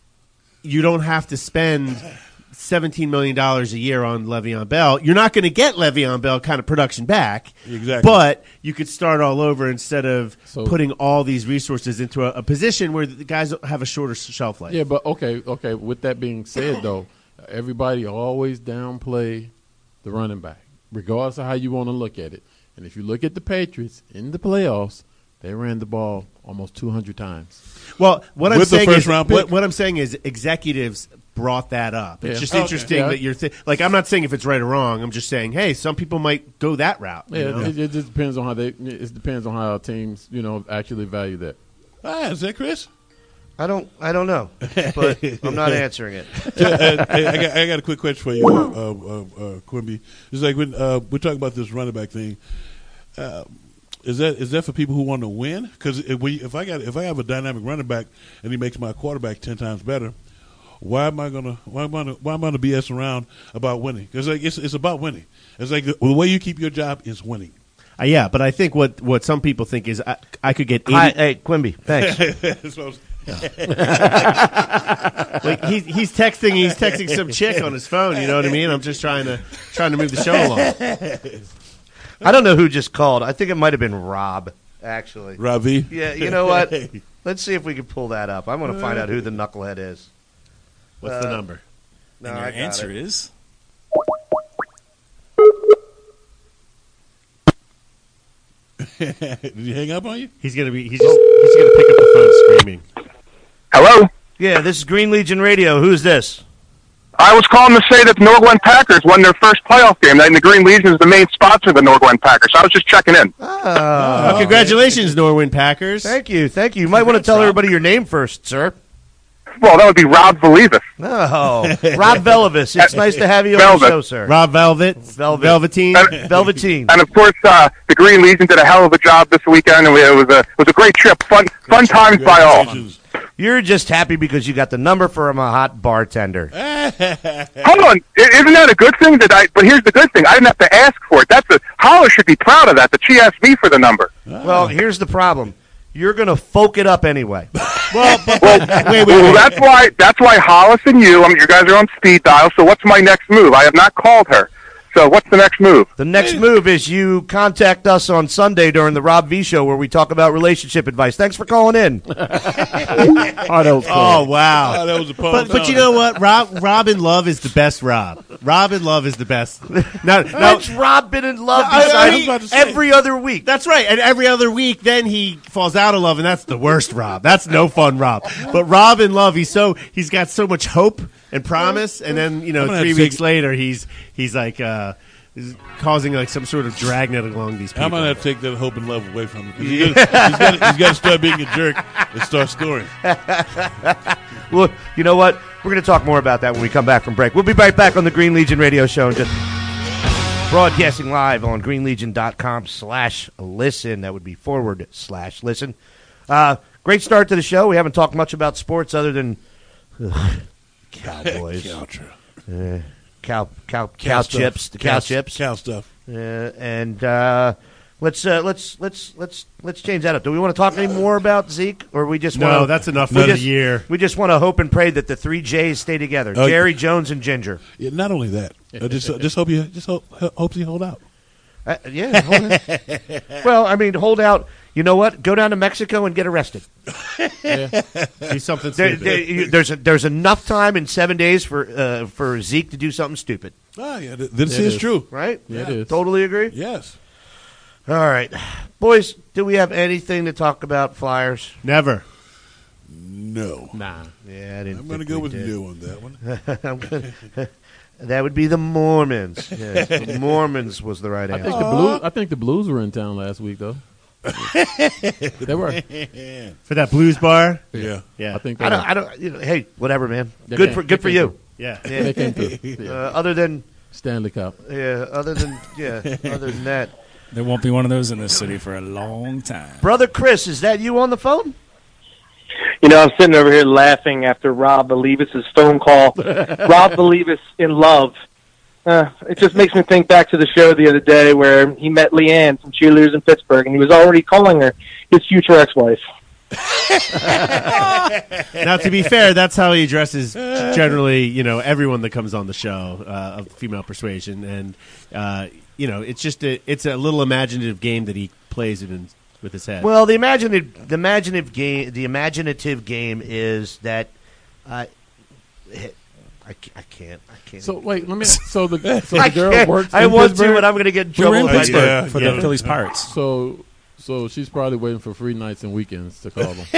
you don't have to spend seventeen million dollars a year on Le'Veon Bell. You're not going to get Le'Veon Bell kind of production back. Exactly. But you could start all over instead of So- putting all these resources into a, a position where the guys have a shorter shelf life. Yeah, but okay, okay. With that being said, though, everybody always downplay the running back, regardless of how you want to look at it. And if you look at the Patriots in the playoffs, they ran the ball almost two hundred times. Well, what I'm With the saying first is, round what, pick? what I'm saying is, executives brought that up. It's Yeah. just Okay. interesting Yeah. that you're th- like. I'm not saying if it's right or wrong. I'm just saying, hey, some people might go that route. you Yeah, know? it, it just depends on how they. It depends on how teams, you know, actually value that. Ah, is that Chris? I don't I don't know, but I'm not answering it. Uh, hey, I, got, I got a quick question for you, uh, uh, uh, Quimby. It's like when uh, we're talking about this running back thing. Uh, is that is that for people who want to win? Because if, we, if I got if I have a dynamic running back and he makes my quarterback ten times better, why am I gonna why am I gonna, why am I gonna B S around about winning? Because like it's it's about winning. It's like the, the way you keep your job is winning. Uh, yeah, but I think what, what some people think is I, I could get eighty. Hi, hey Quimby, thanks. So, Like he's he's texting he's texting some chick on his phone. You know what I mean? I'm just trying to trying to move the show along. I don't know who just called. I think it might have been Rob, actually. Ravi. Yeah, you know what? Let's see if we can pull that up. I'm going to find out who the knucklehead is. What's the number? No, and your I got answer it. is Did he hang up on you? He's gonna be he's just he's gonna pick up the phone screaming. Hello? Yeah, this is Green Legion Radio. Who's this? I was calling to say that the Norglen Packers won their first playoff game, and the Green Legion is the main sponsor of the Norglen Packers. I was just checking in. Oh, congratulations, Norwin Packers! Thank you, thank you. You might want to Congrats, tell Rob. everybody your name first, sir. Well, that would be Rob Valivas. Oh, Rob Velavis. It's nice to have you on Velvet. the show, sir. Rob Velvet, Velvet. Velveteen. And- Velveteen. And, of course, uh, the Green Legion did a hell of a job this weekend, and we, it, was a, it was a great trip. Fun fun times by all. Congratulations. You're just happy because you got the number from a hot bartender. Hold on. I- Isn't that a good thing? That I? But here's the good thing. I didn't have to ask for it. That's a, Holler should be proud of that, that she asked me for the number. Well, here's the problem. You're going to folk it up anyway. Well, but, Well, wait, wait, well, wait. that's why that's why Hollis and you, I mean, you guys are on speed dial, so what's my next move? I have not called her. So what's the next move? The next move is you contact us on Sunday during the Rob V Show where we talk about relationship advice. Thanks for calling in. Oh, that was cool. Oh wow! Oh, that was a poem But but you know what? Rob Robin Love is the best. Rob Robin Love is the best. Now, now When's Rob been in love I- I besides was about to say. every other week? that's right. And every other week, then he falls out of love, and that's the worst. Rob. That's no fun, Rob. But Rob in love, he's so he's got so much hope and promise, and then you know I'm gonna three have to weeks take- later, he's he's like. uh is causing like some sort of dragnet along these people. I'm gonna have to take that hope and love away from him. 'Cause He's got he's got he's got to start being a jerk and start scoring. Well, you know what? We're going to talk more about that when we come back from break. We'll be right back on the Green Legion Radio Show in just Broadcasting live on greenlegion.com slash listen. That would be forward slash listen. Uh, great start to the show. We haven't talked much about sports other than ugh, Cowboys. Cow, cow, uh, cow, cow, cow, cow chips. stuff. The cow, cow chips. Cow stuff. Uh, and uh, let's uh, let's let's let's let's change that up. Do we want to talk any more about Zeke, or we just No, want that's enough we for the just, year. We just want to hope and pray that the three J's stay together: Oh, Jerry, Jones, and Ginger. Yeah, not only that, I just just hope you just hope hope you hold out. Uh, yeah. Hold well, I mean, hold out. You know what? Go down to Mexico and get arrested. Do something There, stupid. there, you, there's a, there's enough time in seven days for uh, for Zeke to do something stupid, Oh yeah, th- this Yeah, it is is. true. right? Yeah, it is. Totally agree. Yes. All right, boys. Do we have anything to talk about Flyers? Never. No. Nah. Yeah, I didn't. I'm going to think go we with did. no on that one. I'm gonna, that would be the Mormons. Yes, the Mormons was the right I answer. think the Blues. I think the Blues were in town last week, though. They were. For that blues bar? Yeah. Yeah. I think they I don't. were. I don't. You know, hey, whatever, man. They Good came- for good they for came you. through. Yeah. Yeah. They came through. Uh, Yeah. other than Stanley Cup. yeah, other than yeah, other than that, There won't be one of those in this city for a long time. brother Chris, is that you on the phone? You know, I'm sitting over here laughing after Rob Believis' phone call. Rob Believis in love. Uh, it just makes me think back to the show the other day where he met Leanne from Cheerleaders in Pittsburgh, and he was already calling her his future ex-wife. Now, to be fair, that's how he addresses generally, you know, everyone that comes on the show uh, of female persuasion, and uh, you know, it's just a, it's a little imaginative game that he plays it in with his head. Well, the imaginative, the imaginative game, the imaginative game is that uh, I, ca- I can't, I can't. So wait, let me. So the so I the girl can't. works. I in want Pittsburgh? to, but I'm going to get in We were trouble. in if I Pittsburgh do. Yeah, for yeah. the Phillies Pirates. So so she's probably waiting for free nights and weekends to call them.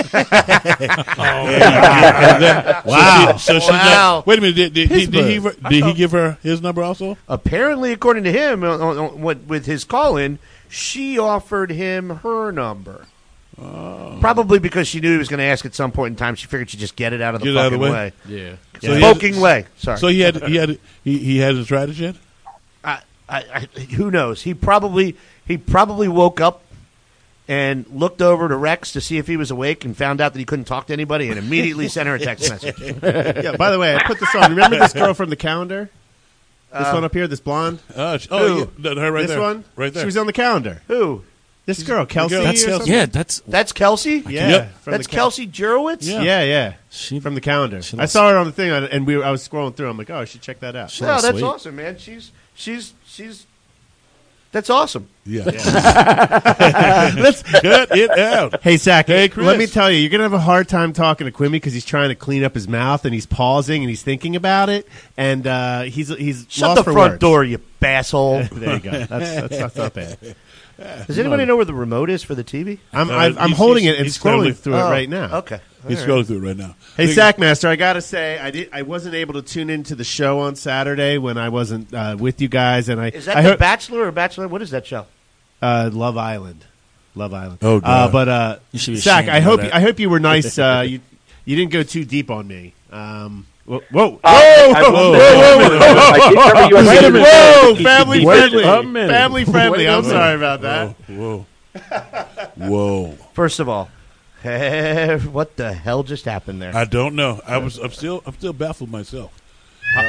Wow. So, she, so she's Wow. not. Wait a minute. Did, did, did, did he Pittsburgh. did he give her his number also? Apparently, according to him, on, on, on, what- with his call-in, she offered him her number. Oh. Probably because she knew he was going to ask at some point in time. She figured she'd just get it out of the Get it out of fucking the way. way. Yeah. So he has- Poking way. Sorry. So he had he had he, he hasn't tried it yet. I, I, I, who knows? He probably he probably woke up and looked over to Rex to see if he was awake and found out that he couldn't talk to anybody and immediately sent her a text message. yeah. By the way, I put this on. Remember this girl from the calendar? This one up here, this blonde. Uh, she- oh, Who? yeah, no, her right this there, one, right there. She was on the calendar. Who? This girl, Kelsey. girl- or That's something? yeah. That's That's Kelsey? Yeah, Yep. from That's the cal- Kelsey Jurowitz? Yeah. Yeah, yeah. she From the calendar. She I looks- saw her on the thing, and we were, I was scrolling through. I'm like, oh, I should check that out. She No, looks that's sweet. awesome, man. She's she's she's that's awesome. Yeah. Let's cut it out. Hey, Zach, Hey, Chris. let me tell you, you're going to have a hard time talking to Quimby because he's trying to clean up his mouth, and he's pausing, and he's thinking about it, and uh, he's he's Shut lost the for front words. door, you basshole. There you go. That's, that's, that's not bad. Does anybody know where the remote is for the T V? I'm, Uh, I'm, I'm he's- holding he's- it and he's scrolling scrolling. through it Oh, right now. Okay. He's All right. scrolling through it right now. Hey, Think- Sackmaster, I gotta say, I did. I wasn't able to tune into the show on Saturday when I wasn't uh, with you guys, and I Is that I The heard, Bachelor or Bachelor? What is that show? uh, Love Island, Love Island. Oh, uh, God. but uh, You should be Sack, ashamed I to know hope that. I hope you were nice. Uh, you you didn't go too deep on me. Um, whoa, whoa, Uh, I whoa, will whoa, say- whoa, I did remember you on Wait a the- minute. Whoa, family Wait friendly. a minute. Family friendly. Wait a I'm minute. sorry about that. Whoa. Whoa. First of all, what the hell just happened there? I don't know. I was. I'm still. I'm still baffled myself. Um,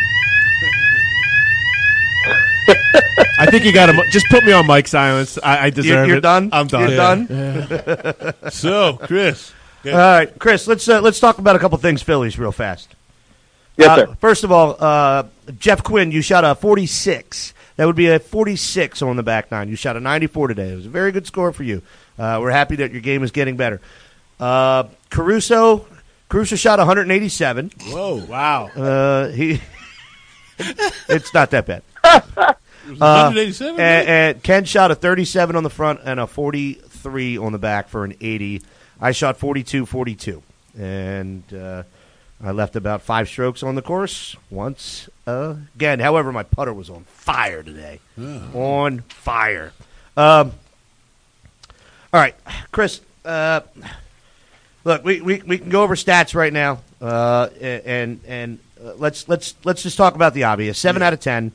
I think you got to just put me on mic silence. I, I deserve you're it. done? I'm done. You're Yeah. done? so, Chris. All right, Chris, let's uh, let's talk about a couple things Phillies real fast. Yes, Uh, sir. First of all, uh, Jeff Quinn, you shot a forty-six. That would be a forty-six on the back nine. You shot a ninety-four today. It was a very good score for you. Uh, we're happy that your game is getting better. Uh, Caruso, Caruso shot one eighty-seven. Whoa. Wow. Uh, he, it's not that bad. one eighty-seven. And, and Ken shot a thirty-seven on the front and a forty-three on the back for an eighty. I shot forty-two forty-two. And uh, I left about five strokes on the course once uh, again. However, my putter was on fire today. On fire. Um, all right, Chris. Uh, look, we, we we can go over stats right now, uh, and and uh, let's let's let's just talk about the obvious. Seven out of ten.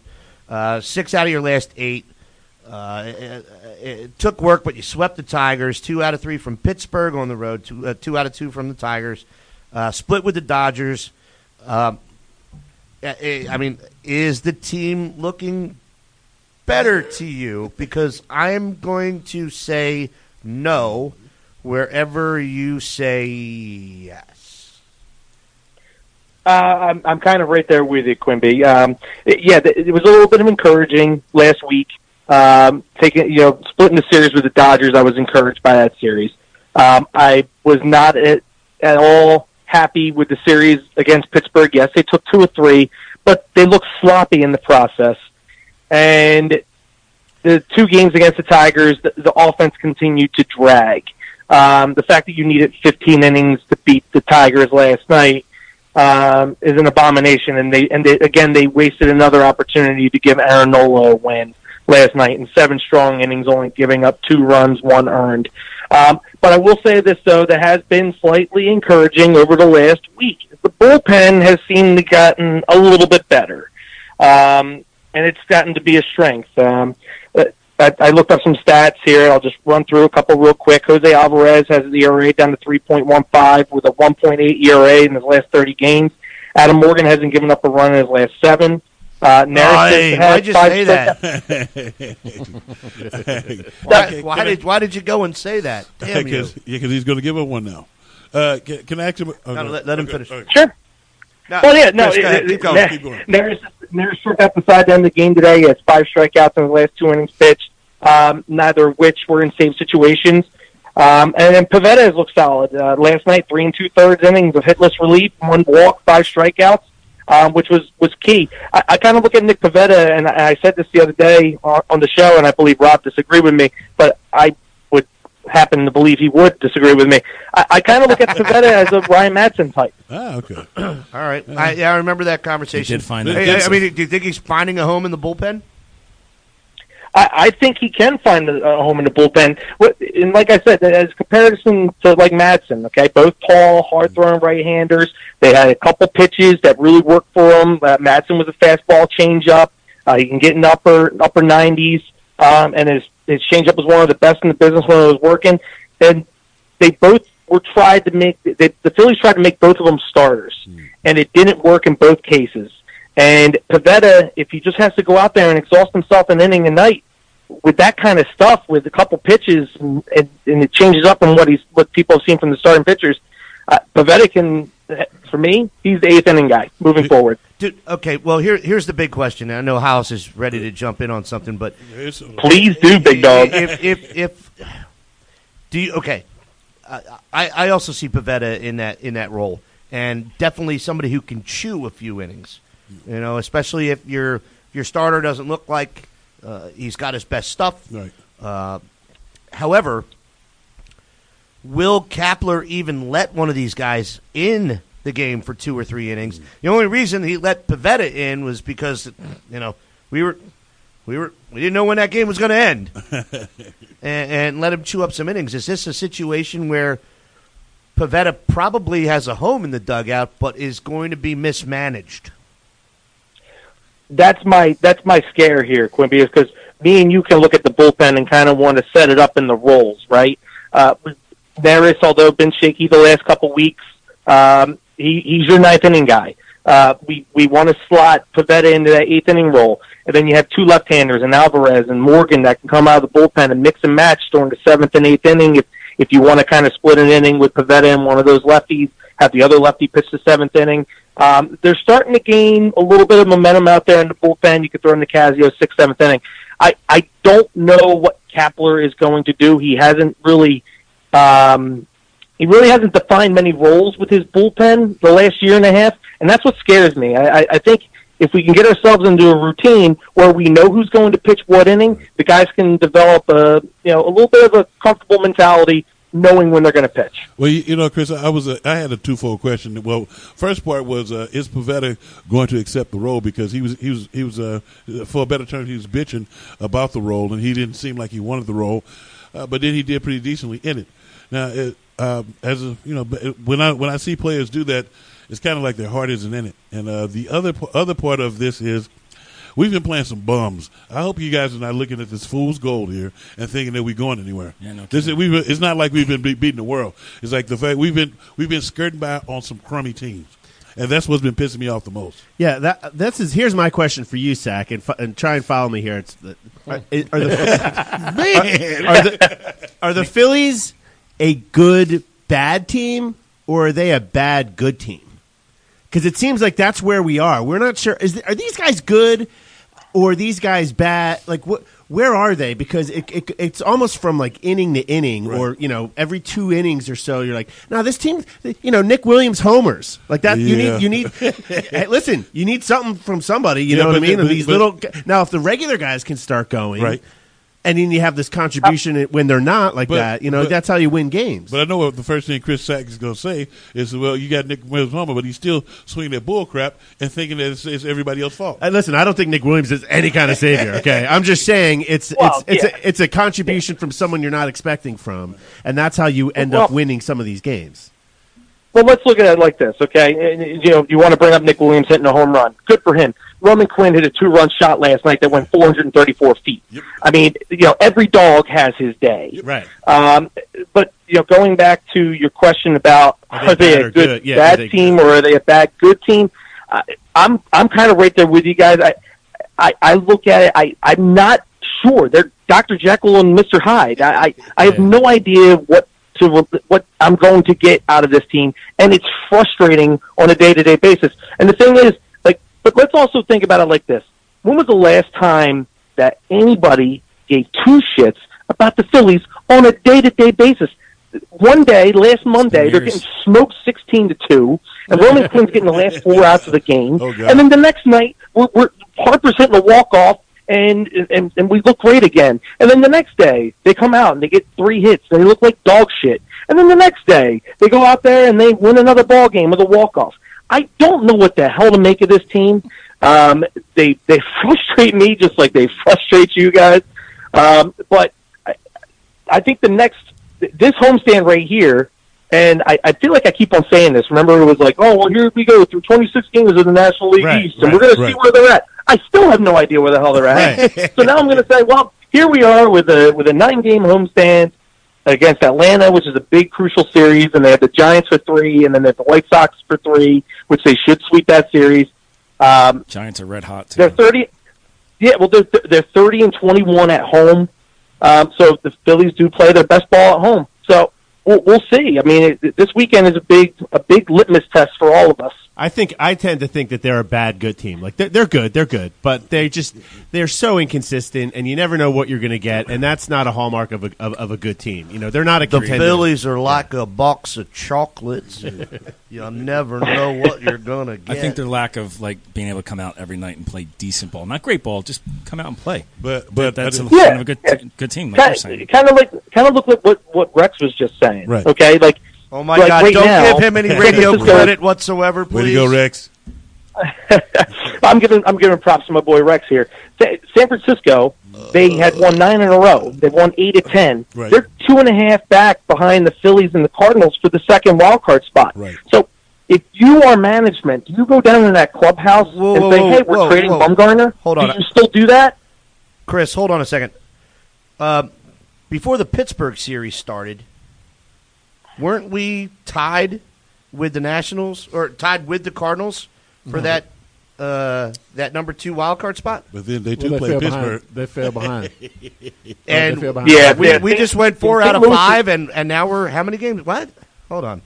Uh, six out of your last eight. Uh, it, it took work, but you swept the Tigers. Two out of three from Pittsburgh on the road. Two, uh, two out of two from the Tigers. Uh, split with the Dodgers. Um, I mean, is the team looking better to you? Because I'm going to say no wherever you say yes. Uh, I'm, I'm kind of right there with you, Quimby. Um, it, yeah, it was a little bit of encouraging last week. Um, taking, you know, splitting the series with the Dodgers, I was encouraged by that series. Um, I was not at, at all happy with the series against Pittsburgh. Yes, they took two or three, but they looked sloppy in the process. And the two games against the Tigers, the, the offense continued to drag. Um, the fact that you needed fifteen innings to beat the Tigers last night um, is an abomination. And they, and they, again, they wasted another opportunity to give Aaron Nola a win last night in seven strong innings, only giving up two runs, one earned. Um, but I will say this, though, that has been slightly encouraging over the last week. The bullpen has seemed to gotten a little bit better, um, and it's gotten to be a strength. Um, I, I looked up some stats here. I'll just run through a couple real quick. Jose Alvarez has the E R A down to three point one five with a one point eight E R A in his last thirty games. Adam Morgan hasn't given up a run in his last seven. Uh, Why, why'd you say that? why, why did Why did you go and say that? Damn you! Cause, yeah, because he's going to give up one now. Uh, can, can I ask him? Okay. No, let, let him okay. finish. Okay. Sure. No, well, yeah, no. Chris, it, it, keep going. Neris, keep going. Neris, Neris struck out the side to end the game today. He has five strikeouts in the last two innings pitched, um, neither of which were in save situations. Um, and then Pivetta has looked solid. Uh, last night, three and two-thirds innings of hitless relief, one walk, five strikeouts. Um, which was, was key. I, I kind of look at Nick Pivetta, and I, I said this the other day on, on the show, and I believe Rob disagreed with me, but I would happen to believe he would disagree with me. I, I kind of look at Pivetta as a Ryan Madsen type. Ah, okay. All right. Yeah. I, yeah, I remember that conversation. He did find that. I, I mean, do you think he's finding a home in the bullpen? I, I think he can find a, a home in the bullpen. And like I said, as comparison to like Madsen, okay, both tall, hard-throwing right-handers. They had a couple pitches that really worked for him. Uh, Madsen was a fastball changeup. Uh, he can get in the upper upper nineties, um, and his his changeup was one of the best in the business when it was working. And they both were tried to make they, the Phillies tried to make both of them starters, mm. and it didn't work in both cases. And Pivetta, if he just has to go out there and exhaust himself an inning a night with that kind of stuff, with a couple pitches, and, and, and it changes up from what he's what people have seen from the starting pitchers, uh, Pivetta can, for me, he's the eighth inning guy moving Dude, forward. Dude, okay, well here here's the big question. I know House is ready to jump in on something, but please do, big dog. If if, if do you okay? Uh, I I also see Pivetta in that in that role, and definitely somebody who can chew a few innings. You know, especially if your if your starter doesn't look like uh, he's got his best stuff. Right. Uh, however, will Kapler even let one of these guys in the game for two or three innings? The only reason he let Pivetta in was because you know we were we were we didn't know when that game was going to end, and, and let him chew up some innings. Is this a situation where Pivetta probably has a home in the dugout, but is going to be mismanaged? That's my that's my scare here, Quimby, is because me and you can look at the bullpen and kind of want to set it up in the roles, right? Uh, Neris, although been shaky the last couple weeks, um, he, he's your ninth inning guy. Uh, we we want to slot Pivetta into that eighth inning role, and then you have two left-handers, and Alvarez and Morgan that can come out of the bullpen and mix and match during the seventh and eighth inning. If if you want to kind of split an inning with Pivetta and one of those lefties, have the other lefty pitch the seventh inning. Um, they're starting to gain a little bit of momentum out there in the bullpen. You could throw in the Casio sixth, seventh inning. I, I don't know what Kapler is going to do. He hasn't really, um, he really hasn't defined many roles with his bullpen the last year and a half, and that's what scares me. I, I, I think if we can get ourselves into a routine where we know who's going to pitch what inning, the guys can develop a, you know, a little bit of a comfortable mentality, knowing when they're going to pitch. Well, you, you know, Chris, I was a, I had a twofold question. Well, first part was uh, is Pivetta going to accept the role, because he was he was he was uh, for a better term he was bitching about the role, and he didn't seem like he wanted the role, uh, but then he did pretty decently in it. Now, it, uh, as a, you know, when I when I see players do that, it's kind of like their heart isn't in it. And uh, the other other part of this is, we've been playing some bums. I hope you guys are not looking at this fool's gold here and thinking that we're going anywhere. Yeah, no this is, we've, it's not like we've been be- beating the world. It's like the fact we've been we've been skirting by on some crummy teams, and that's what's been pissing me off the most. Yeah, that that's is. Here's my question for you, Sack, and, and try and follow me here. It's the, are, are the Man. are, are the are the Phillies a good bad team, or are they a bad good team? Because it seems like that's where we are. We're not sure. Is are these guys good, or are these guys bad? Like what? Where are they? Because it, it it's almost from like inning to inning, Right. or you know, every two innings or so, you're like, no, this team, you know, Nick Williams homers like that. You Yeah. need you need. Hey, listen, you need something from somebody. You Yeah, know what I but- mean? And but- these but- little now, if the regular guys can start going, Right. and then you have this contribution when they're not like But- that, you know, but- that's how you win games. But I know what the first thing Chris Sack is going to say is, well, you got Nick Williams homer, but he's still swinging that bull crap and thinking that it's, it's everybody else's fault. And listen, I don't think Nick Williams is any kind of savior. Okay, I'm just saying it's Well, it's it's yeah. a, it's a contribution from someone you're not expecting from, and that's how you end Well- up winning some of these games. Well, let's look at it like this, okay? And, You know, you want to bring up Nick Williams hitting a home run. Good for him. Roman Quinn hit a two-run shot last night that went four hundred thirty-four feet. Yep. I mean, you know, every dog has his day. Right. Um, but you know, going back to your question about Are they are they bad a or good, good? Yeah, bad are they team or are they a bad good team? I, I'm I'm kind of right there with you guys. I, I I look at it. I I'm not sure. They're Doctor Jekyll and Mister Hyde. I I, I have Yeah. no idea what to what I'm going to get out of this team, and it's frustrating on a day to day basis. And the thing is, like, but let's also think about it like this: when was the last time that anybody gave two shits about the Phillies on a day to day basis? One day, last Monday, they're years. getting smoked sixteen to two, and Roman Quinn's getting the last four outs of the game. Oh, God. And then the next night, we're, we're Harper's hitting a walk off, and, and and we look great again. And then the next day, they come out and they get three hits, and they look like dog shit. And then the next day, they go out there and they win another ball game with a walk off. I don't know what the hell to make of this team. Um, they they frustrate me just like they frustrate you guys. Um, but I, I think the next this homestand right here, and I, I feel like I keep on saying this. Remember, it was like, oh well, here we go through twenty-six games of the National League Right, East, and right, we're going to right. see where they're at. I still have no idea where the hell they're at. So now I'm going to say, well, here we are with a with a nine game homestand against Atlanta, which is a big crucial series, and they have the Giants for three, and then they have the White Sox for three, which they should sweep that series. Um, Giants are red hot, too. they're thirty. Yeah, well, they're they're thirty and twenty-one at home. Um, so the Phillies do play their best ball at home. So we'll, we'll see. I mean, it, this weekend is a big a big litmus test for all of us. I think I tend to think that they're a bad good team. Like they're, they're good, they're good, but they just they're so inconsistent, and you never know what you're going to get, and that's not a hallmark of a of, of a good team. You know, they're not a The contender. Phillies are like a box of chocolates. You'll never know what you're gonna get. I think their lack of like being able to come out every night and play decent ball, not great ball, just come out and play. But but That's I a did- Yeah, sign of a good yeah. t- good team, like you're saying. Kind of like kind of look like what what Rex was just saying. Right. Okay, like oh my like God! right Don't now- give him any radio credit whatsoever, please. way to go, Rex. I'm giving I'm giving props to my boy Rex here. Sa- San Francisco, they had won nine in a row. They've won eight of ten. Right. They're two and a half back behind the Phillies and the Cardinals for the second wild card spot. Right. So if you are management, do you go down in that clubhouse Whoa, and whoa, say, whoa, "Hey, we're whoa, trading whoa. Bumgarner"? Hold on. Do you still do that? Chris, hold on a second. Um, before the Pittsburgh series started, weren't we tied with the Nationals or tied with the Cardinals for that uh, that number two wild card spot? But then they Well, do they play fell Pittsburgh. behind. They fell behind. And they fell behind. Yeah, we, yeah. we just went four Saint out of Louis is- five, and, and now we're how many games? What? Hold on.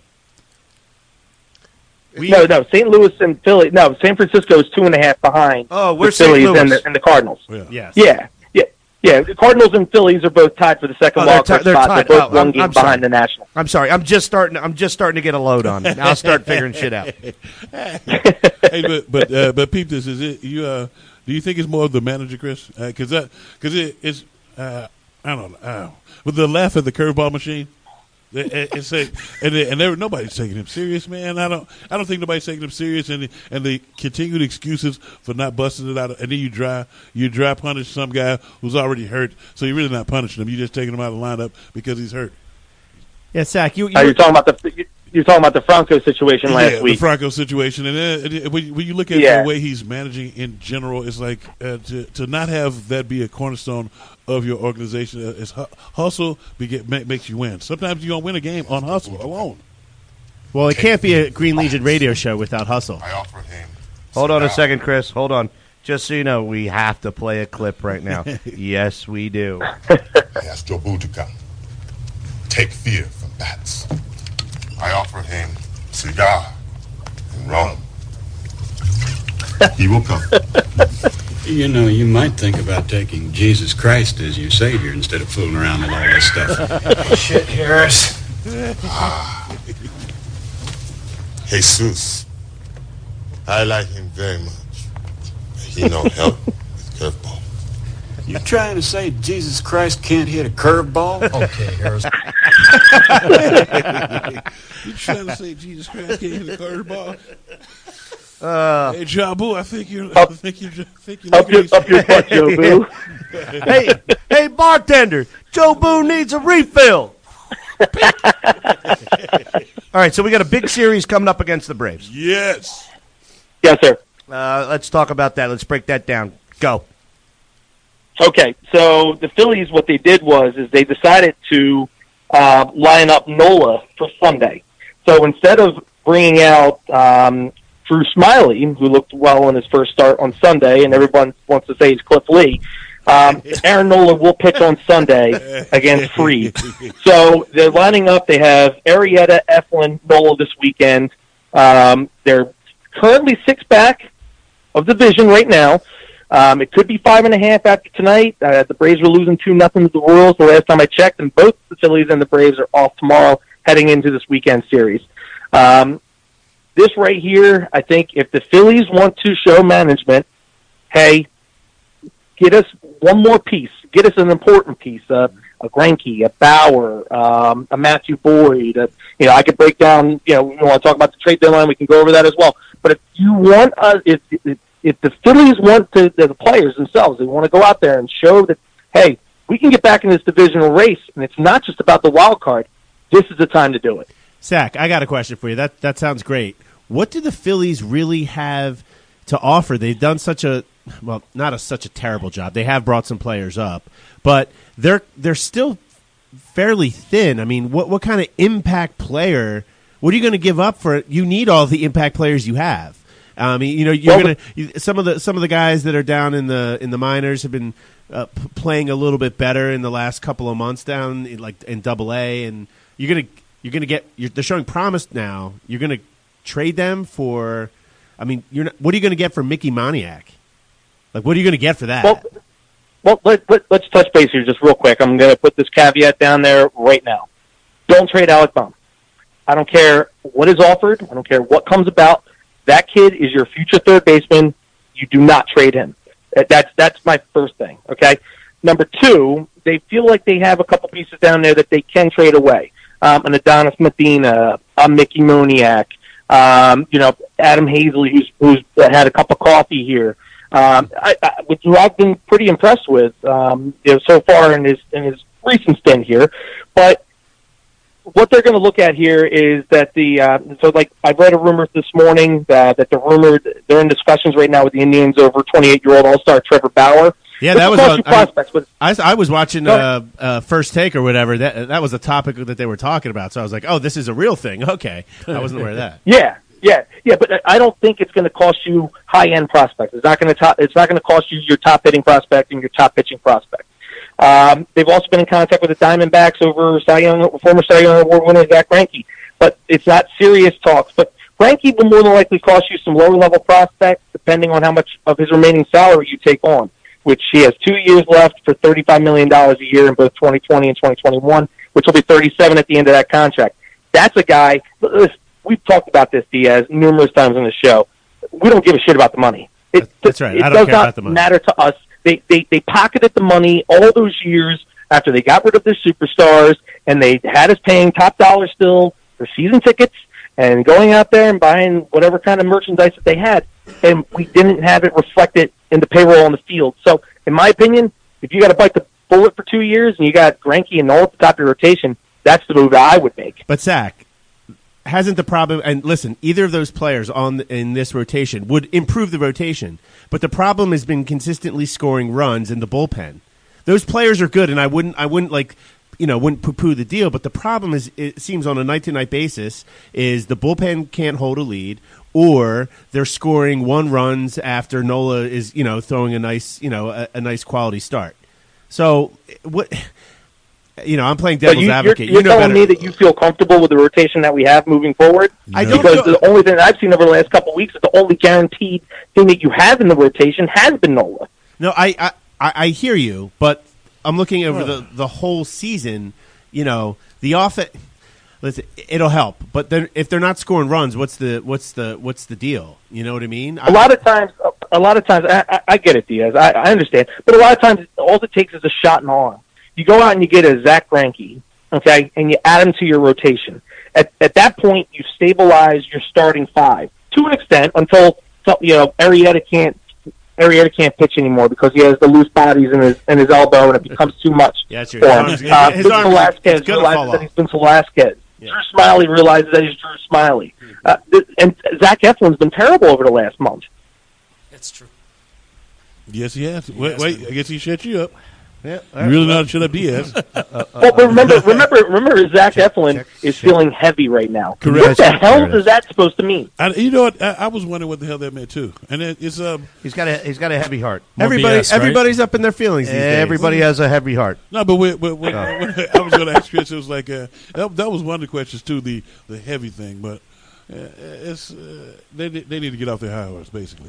We, No, no. Saint Louis and Philly. No, San Francisco is two and a half behind. Oh, we're the Saint Phillies Louis. and the, and the Cardinals. Yeah. Yes. Yeah, yeah, yeah. The Cardinals and Phillies are both tied for the second Oh, they're wild card ti- they're spot. tied. They're both Oh, one I'm- game I'm sorry. behind the Nationals. I'm sorry. I'm just starting. I'm just starting to get a load on. Now I'll start figuring shit out. Hey, but but uh, but peep this. Is it you? Uh, do you think it's more of the manager, Chris? Because that because it, it's uh, I don't know. Uh, with the laugh at the curveball machine. It, it, it's a, and they, and they, nobody's taking him serious, man. I don't. I don't think nobody's taking him serious, and the, and the continued excuses for not busting it out, and then you dry you dry punish some guy who's already hurt. So you're really not punishing him. You're just taking him out of the lineup because he's hurt. Yeah, Zach, you, you Are you talking about the? you're talking about the Franco situation last yeah, week. the Franco situation, and then, when, you, when you look at Yeah. the way he's managing in general, it's like uh, to to not have that be a cornerstone of your organization. Uh, is hu- hustle be get, ma- makes you win. Sometimes you don't win a game on hustle alone. Well, it can't be a Green Legion radio show without hustle. I offer him. Hold on a second, Chris. Hold on. Just so you know, we have to play a clip right now. Yes, we do. I asked Jobu to come. Take fear from bats. I offer him cigar and rum. He will come. You know, you might think about taking Jesus Christ as your savior instead of fooling around with all this stuff. Shit, Harris. Ah. Jesus. I like him very much. He no help with curveball. You trying to say Jesus Christ can't hit a curveball? Okay, Harris. You trying to say Jesus Christ can't hit a curveball? Uh, hey, Jabu, I think you're. I think you. I think you're Up your, looking up your butt, Joe Boo. hey, hey, bartender, Joe Boo needs a refill. All right, so we got a big series coming up against the Braves. Yes. Yes, sir. Uh, let's talk about that. Let's break that down. Go. Okay, so the Phillies, what they did was is they decided to uh, line up Nola for Sunday. So instead of bringing out um, Drew Smiley, who looked well in his first start on Sunday, and everyone wants to say he's Cliff Lee, um, Aaron Nola will pitch on Sunday against Freed. So they're lining up. They have Arrieta, Eflin, Nola this weekend. Um, they're currently six back of the division right now. Um, it could be five and a half after tonight. Uh, the Braves were losing two nothing to the Royals the last time I checked, and both the Phillies and the Braves are off tomorrow, heading into this weekend series. Um, this right here, I think, if the Phillies want to show management, hey, get us one more piece, get us an important piece, uh, a Greinke, a Bauer, um, a Matthew Boyd. Uh, you know, I could break down. You know, we want to talk about the trade deadline. We can go over that as well. But if you want us, if, if If the Phillies want to, the players themselves, they want to go out there and show that, hey, we can get back in this divisional race, and it's not just about the wild card. This is the time to do it. Zach, I got a question for you. That that sounds great. What do the Phillies really have to offer? They've done such a well, not a, such a terrible job. They have brought some players up, but they're they're still fairly thin. I mean, what what kind of impact player? What are you going to give up for it? You need all the impact players you have. I mean, you know, you're well, gonna you, some of the some of the guys that are down in the in the minors have been uh, p- playing a little bit better in the last couple of months down in, like in Double A, and you're gonna you're gonna get you're, they're showing promise now. You're gonna trade them for, I mean, you're not, what are you gonna get for Mickey Moniak? Like, what are you gonna get for that? Well, well let, let, let's touch base here just real quick. I'm gonna put this caveat down there right now. Don't trade Alec Bohm. I don't care what is offered. I don't care what comes about. That kid is your future third baseman. You do not trade him. That's that's my first thing, okay? Number two, they feel like they have a couple pieces down there that they can trade away. Um, an Adonis Medina, a Mickey Moniak, um, you know, Adam Hazley, who's who's had a cup of coffee here. Um, I, I, which I've been pretty impressed with, um, you know, so far in his in his recent stint here. But what they're going to look at here is that the uh, so like I've read a rumor this morning that that the rumored they're in discussions right now with the Indians over twenty-eight-year-old All-Star Trevor Bauer. Yeah, that was on, prospects, I, I, I was watching uh, uh, First Take or whatever. That that was a topic that they were talking about. So I was like, oh, this is a real thing. Okay, I wasn't aware of that. Yeah, yeah, yeah. But I don't think it's going to cost you high-end prospects. It's not going to top. It's not going to cost you your top hitting prospect and your top pitching prospect. Um, they've also been in contact with the Diamondbacks over Cy Young, former Cy Young Award winner Zach Greinke, but it's not serious talks. But Greinke will more than likely cost you some lower-level prospects, depending on how much of his remaining salary you take on, which he has two years left for thirty-five million dollars a year in both twenty twenty and twenty twenty-one, which will be thirty-seven at the end of that contract. That's a guy. Listen, we've talked about this, Diaz, numerous times on the show. We don't give a shit about the money. It, That's right. It I don't does care not about the money. matter to us. They, they they pocketed the money all those years after they got rid of their superstars, and they had us paying top dollar still for season tickets and going out there and buying whatever kind of merchandise that they had, and we didn't have it reflected in the payroll on the field. So, in my opinion, if you got to bite the bullet for two years and you got Greinke and all at the top of your rotation, that's the move that I would make. But Zach, hasn't the problem? And listen, either of those players on the, in this rotation would improve the rotation, but the problem has been consistently scoring runs in the bullpen. Those players are good, and I wouldn't, I wouldn't like, you know, wouldn't poo-poo the deal. But the problem is, it seems on a night-to-night basis, is the bullpen can't hold a lead, or they're scoring one runs after Nola is, you know, throwing a nice, you know, a, a nice quality start. So what? You know, I'm playing devil's you, advocate. You're, you're you know telling better. me that you feel comfortable with the rotation that we have moving forward? I don't because feel- the only thing that I've seen over the last couple of weeks is the only guaranteed thing that you have in the rotation has been Nola. No, I, I, I I hear you, but I'm looking over the, the whole season. You know, the offense. Listen, it'll help, but then if they're not scoring runs, what's the what's the what's the deal? You know what I mean? A lot of times, a lot of times, I, I, I get it, Diaz. I, I understand, but a lot of times, all it takes is a shot in the arm. You go out and you get a Zach Greinke, okay, and you add him to your rotation. At at that point, you stabilize your starting five to an extent until you know Arrieta can't Arrieta can't pitch anymore because he has the loose bodies in his in his elbow and it becomes too much Yeah, that's for your- him. his Uh, arm- his Vince arm- Velasquez it's gonna fall realizes that off. he's Vince Velasquez. Drew Smiley realizes that he's Drew Smiley. Uh, th- and Zach Eflin's been terrible over the last month. It's true. Yes, he has. Wait, wait, I guess he shut you up. Yeah, You really know how to shut up Diaz. Well, but remember, remember, remember, Zach Eflin is feeling heavy right now. Correct. What the hell is that supposed to mean? I, you know what? I, I was wondering what the hell that meant too. And it, it's um, he's got a he's got a heavy heart. Everybody, everybody's up in their feelings. These days. Everybody has a heavy heart. No, but when, when, when, when I was going to ask Chris, it was like uh, that, that was one of the questions too, the the heavy thing. But uh, it's uh, they they need to get off their high horse, basically.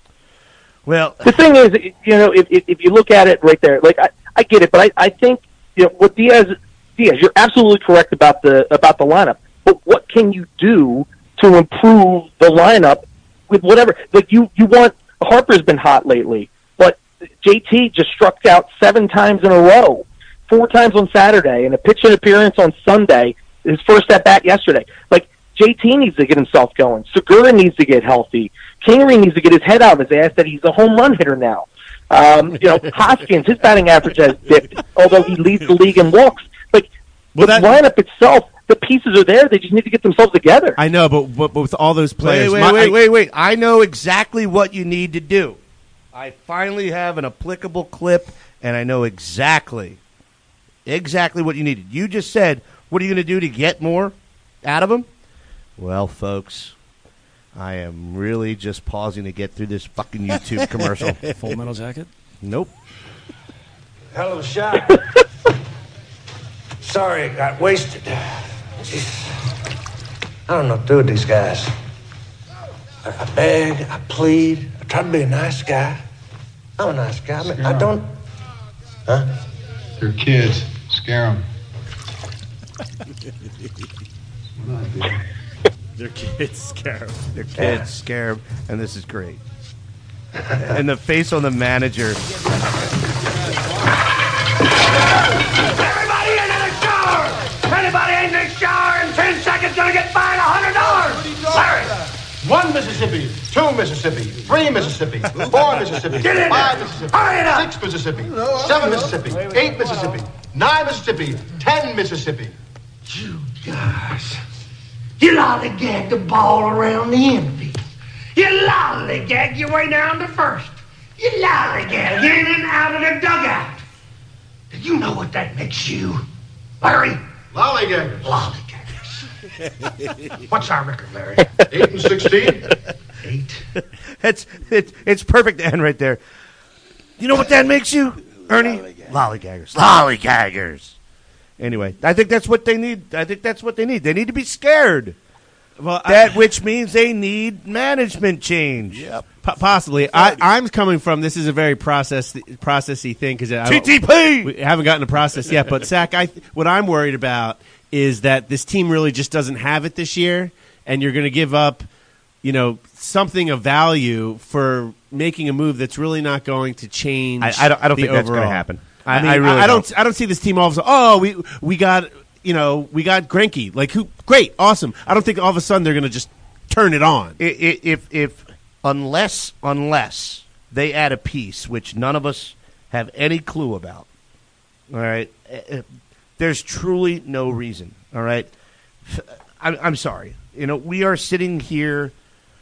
Well, the thing is, you know, if if, if you look at it right there, like I, I get it, but I, I think you know what Diaz Diaz, you're absolutely correct about the about the lineup. But what can you do to improve the lineup with whatever? Like you you want Harper's been hot lately, but J T just struck out seven times in a row, four times on Saturday, and a pitching appearance on Sunday. His first at bat yesterday. Like J T needs to get himself going. Segura needs to get healthy. Kingery needs to get his head out of his ass that he's a home run hitter now. Um, you know, Hoskins, his batting average has dipped, although he leads the league in walks. Like Well, the that- lineup itself, the pieces are there. They just need to get themselves together. I know, but, but, but with all those Wait, players, wait, my- wait, I- wait, wait. I know exactly what you need to do. I finally have an applicable clip, and I know exactly, exactly what you needed. You just said, what are you going to do to get more out of them? Well, folks, I am really just pausing to get through this fucking YouTube commercial. Full Metal Jacket? Nope. Hell of a shot. Sorry it got wasted. Jesus. I don't know what to do with these guys. I, I beg, I plead, I try to be a nice guy. I'm a nice guy. I, mean, I don't... Huh? They're kids. Scare them. Their kids scare them. Their kids scare them, and this is great. And the face on the manager. Everybody into the shower! Anybody in the shower in ten seconds gonna get fined a hundred dollars! Larry! One Mississippi, two Mississippi, three Mississippi, four Mississippi, Get in five there. Mississippi, Hurry it up. six Mississippi, seven Mississippi, eight Mississippi, nine Mississippi, ten Mississippi. You guys, you lollygag the ball around the infield. You lollygag your way down to first. You lollygag in and out of the dugout. Do you know what that makes you, Larry? Lollygaggers. Lollygaggers. What's our record, Larry? Eight and sixteen. Eight. It's, it's, it's perfect to end right there. You know what that makes you, Ernie? Lollygaggers. Lollygaggers. Anyway, I think that's what they need. I think that's what they need. They need to be scared. Well, that which means they need management change. Yep. P- possibly. I, I'm coming from, this is a very process processy thing. Cause I, T T P! We haven't gotten a process yet. But, Zach, I, what I'm worried about is that this team really just doesn't have it this year, and you're going to give up, you know, something of value for making a move that's really not going to change. I, I don't, I don't the think that's going to overall. happen. I, I, mean, I really I don't. I don't see this team all of a sudden. Oh, we we got you know we got Greinke. Like who? Great, awesome. I don't think all of a sudden they're going to just turn it on. I- I- If if unless unless they add a piece which none of us have any clue about, all right, eh, eh, there's truly no reason. All right, F- I'm, I'm sorry. You know, we are sitting here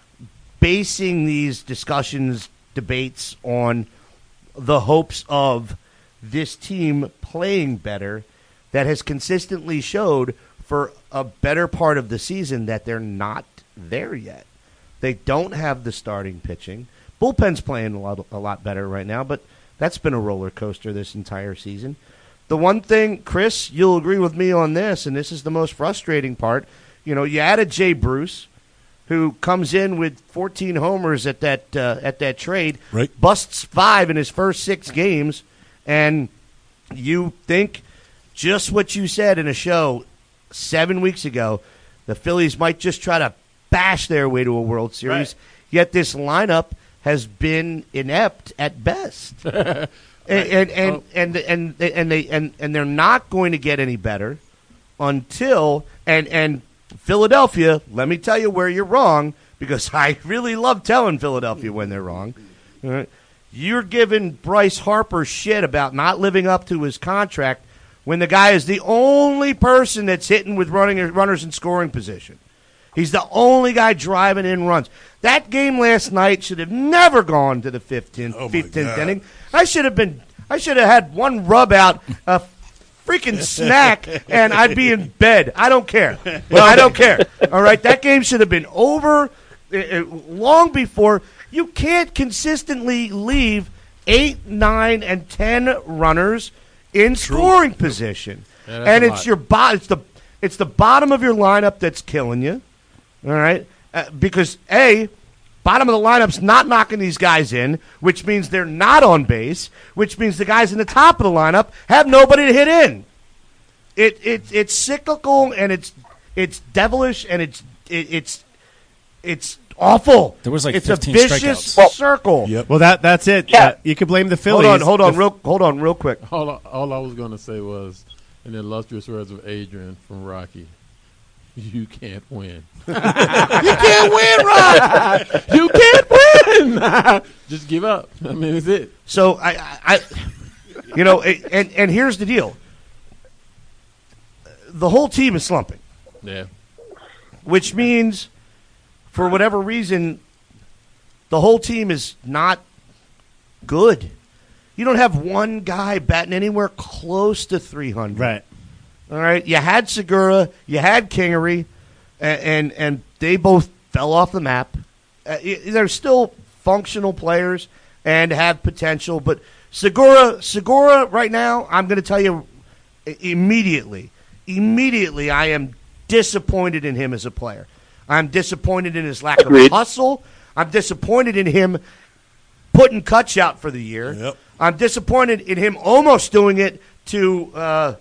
basing these discussions, debates on the hopes of this team playing better that has consistently showed for a better part of the season that they're not there yet. They don't have the starting pitching. Bullpen's playing a lot, a lot better right now, but that's been a roller coaster this entire season. The one thing, Chris, you'll agree with me on this, and this is the most frustrating part. You know, you added Jay Bruce, who comes in with fourteen homers at that uh, at that trade, right. busts five in his first six games, and you think just what you said in a show seven weeks ago, the Phillies might just try to bash their way to a World Series, Right. yet this lineup has been inept at best. and, and, and, Oh. and, and, and, they, and, and they're not going to get any better until and, and Philadelphia, let me tell you where you're wrong, because I really love telling Philadelphia when they're wrong. All right? You're giving Bryce Harper shit about not living up to his contract when the guy is the only person that's hitting with running runners in scoring position. He's the only guy driving in runs. That game last night should have never gone to the fifteenth, Oh, my fifteenth God. inning. I should have been. I should have had one rub out, a freaking snack, and I'd be in bed. I don't care. I don't care. All right, that game should have been over uh, uh, long before. You can't consistently leave eight, nine, and ten runners in scoring position, Yeah, that's and a it's lot. your bo- It's the it's the bottom of your lineup that's killing you. All right, uh, because a bottom of the lineup's not knocking these guys in, which means they're not on base, which means the guys in the top of the lineup have nobody to hit in. It it it's cyclical and it's it's devilish and it's it, it's it's awful. There was like it's a fifteen vicious strikeouts. circle. Well, that that's it. Yeah. Uh, you can blame the Phillies. Hold on, hold on, The- real hold on, real quick. All, I- all I was going to say was, in the illustrious words of Adrian from Rocky, you can't win. You can't win, Rob. You can't win. Just give up. I mean, it's it. So I, I, I you know, it, and and here's the deal. The whole team is slumping, Yeah. which means, for whatever reason, the whole team is not good. You don't have one guy batting anywhere close to three hundred. Right. All right. You had Segura, you had Kingery, and and, and they both fell off the map. Uh, y- they're still functional players and have potential, but Segura, Segura, right now, I'm going to tell you i- immediately, immediately, I am disappointed in him as a player. I'm disappointed in his lack Agreed. of hustle. I'm disappointed in him putting Kutch out for the year. Yep. I'm disappointed in him almost doing it to uh,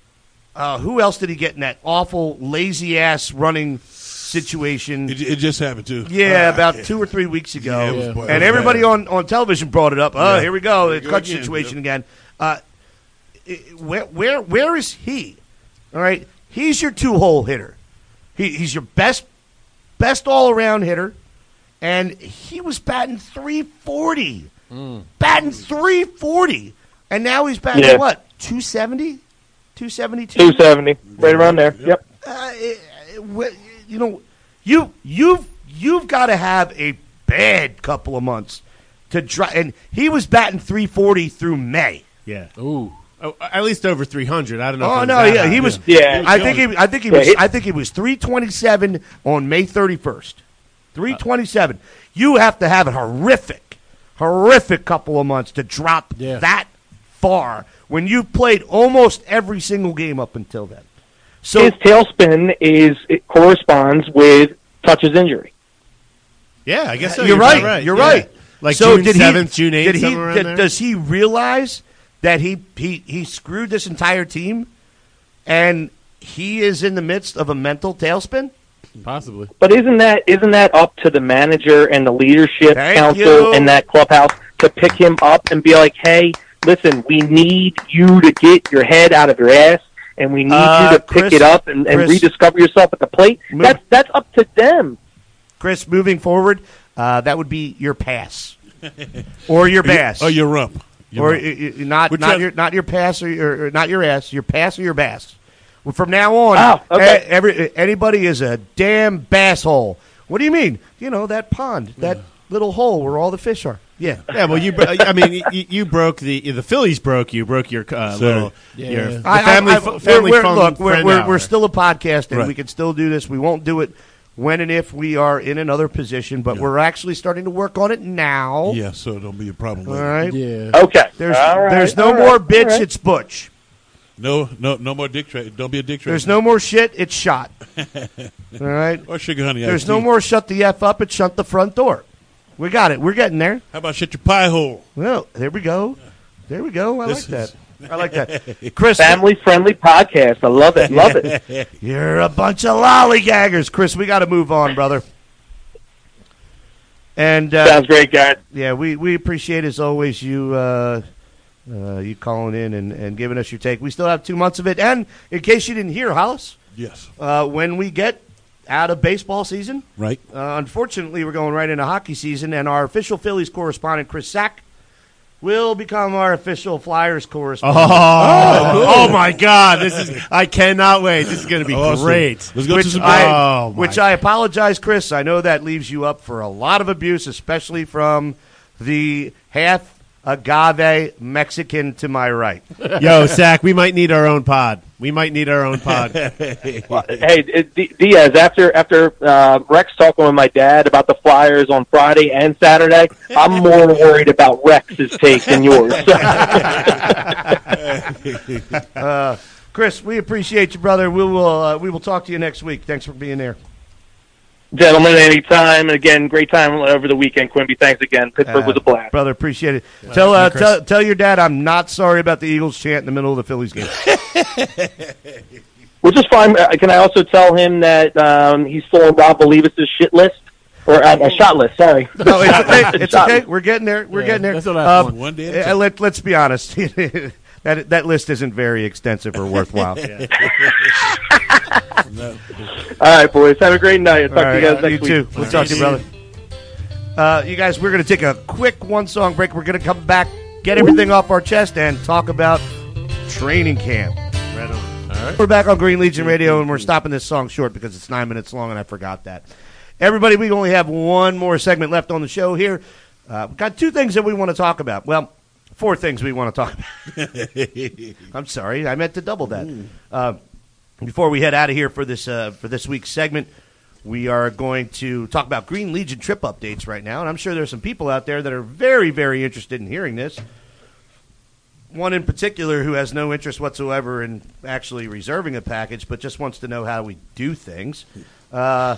uh, who else did he get in that awful lazy ass running situation? It, it just happened too. Yeah, Uh, about two or three weeks ago, Yeah, it was- it was and everybody bad. on, on television brought it up. Oh, Yeah. here we go, Here the we go Kutch again, situation yep. again. Uh, it- where where where is he? All right, he's your two hole hitter. He, he's your best best all around hitter, and he was batting three forty, batting three forty, and now he's batting Yeah. what two seventy, two seventy two. two seventy, right around there. Yep. Uh, it- it- wh- you know, you you've you've got to have a bad couple of months to try. And he was batting three forty through May. Yeah. Ooh. Oh, at least over three hundred. I don't know. if Oh it was no, that yeah, high. he was. Yeah. I think he. I think he Yeah, was. he- I think he was three twenty seven on May thirty first. Three twenty seven. You have to have a horrific, horrific couple of months to drop Yeah. that far when you've played almost every single game up until then. So His tailspin is it corresponds with Touch's injury. Yeah, I guess so. You're, right. right. You're Yeah. right. Like so June did seventh, he, June eighth, did he, somewhere around did- there? Does he realize that he, he he screwed this entire team, and he is in the midst of a mental tailspin? Possibly. But isn't that isn't that up to the manager and the leadership Thank council you. in that clubhouse to pick him up and be like, hey, listen, we need you to get your head out of your ass, and we need Uh, you to pick Chris- it up and, and Chris- rediscover yourself at the plate. Move- That's that's up to them. Chris, moving forward, uh, that would be your pass or your bass. Oh, your rump. Your or rump. y- y- not Which not one? your not your pass or your or not your ass, your pass or your bass. Well, from now on, Oh, okay. e- every anybody is a damn bass hole. What do you mean? You know, that pond, that little hole where all the fish are. Yeah. Yeah, well, you. bro- I mean, you, you broke the the Phillies broke you broke your uh, Sorry. little Yeah. your the I- I- family I- fu- we're- family we're- fun look, we're, friend we're, hour. we're still a podcast, and Right. we can still do this. We won't do it when and if we are in another position, but Yeah. we're actually starting to work on it now. Yeah, so it don't be a problem All later. right. Yeah. Okay. There's All right, there's no all right, more all bitch. right. It's Butch. No, no, no more dick trade. Don't be a dick trade. There's no more shit. It's shot. All right. or sugar honey. There's iced no tea. more shut the f up. It's shut the front door. We got it. We're getting there. How about shut your pie hole? Well, there we go. There we go. I This like is- that. I like that. Chris, Family-friendly podcast. I love it. Love it. you're a bunch of lollygaggers. Chris, we got to move on, brother. And uh, Sounds great, guys. yeah, we, we appreciate as always you uh, uh, you calling in and, and giving us your take. We still have two months of it. And in case you didn't hear, Hollis, Yes. uh, when we get out of baseball season, Right. uh, unfortunately, we're going right into hockey season, and our official Phillies correspondent, Chris Sack, will become our official Flyers Oh, correspondent. oh, my God! This is I cannot wait. This is going to be Awesome. great. Let's go Which to some I, Oh, my which I apologize, Chris. I know that leaves you up for a lot of abuse, especially from the half agave Mexican to my right. Yo, Zach, we might need our own pod. We might need our own pod. Hey, it- D- Diaz, after after uh, Rex talking with my dad about the Flyers on Friday and Saturday, I'm more worried about Rex's take than yours. uh, Chris, we appreciate you, brother. We will uh, we will talk to you next week. Thanks for being there. Gentlemen, anytime. And again, great time over the weekend, Quimby. Thanks again. Pittsburgh Uh, was a blast. Brother, appreciate it. Tell, uh, tell tell your dad I'm not sorry about the Eagles chant in the middle of the Phillies game. Which is fine. Uh, Can I also tell him that um, he's still on Rob Believis' shit list? Or uh, a shot list, sorry. No, it's okay. It's Shot okay. list. We're getting there. We're Yeah, getting there. that's the last Um, one. One day at a uh, time. let, let's be honest. that that list isn't very extensive or worthwhile. No. All right, boys. Have a great night. I'll talk All to right, you guys next you week. too. We'll talk to you, brother. Uh, you guys, we're going to take a quick one-song break. We're going to come back, get everything off our chest, and talk about training camp. Right on. All right. We're back on Green Legion Radio, and we're stopping this song short because it's nine minutes long, and I forgot that. Everybody, we only have one more segment left on the show here. Uh, we've got two things that we want to talk about. Well, four things we want to talk about. I'm sorry, I meant to double that. Uh, before we head out of here for this uh, for this week's segment, we are going to talk about Green Legion trip updates right now, and I'm sure there's some people out there that are very, very interested in hearing this. One in particular who has no interest whatsoever in actually reserving a package, but just wants to know how we do things. Uh,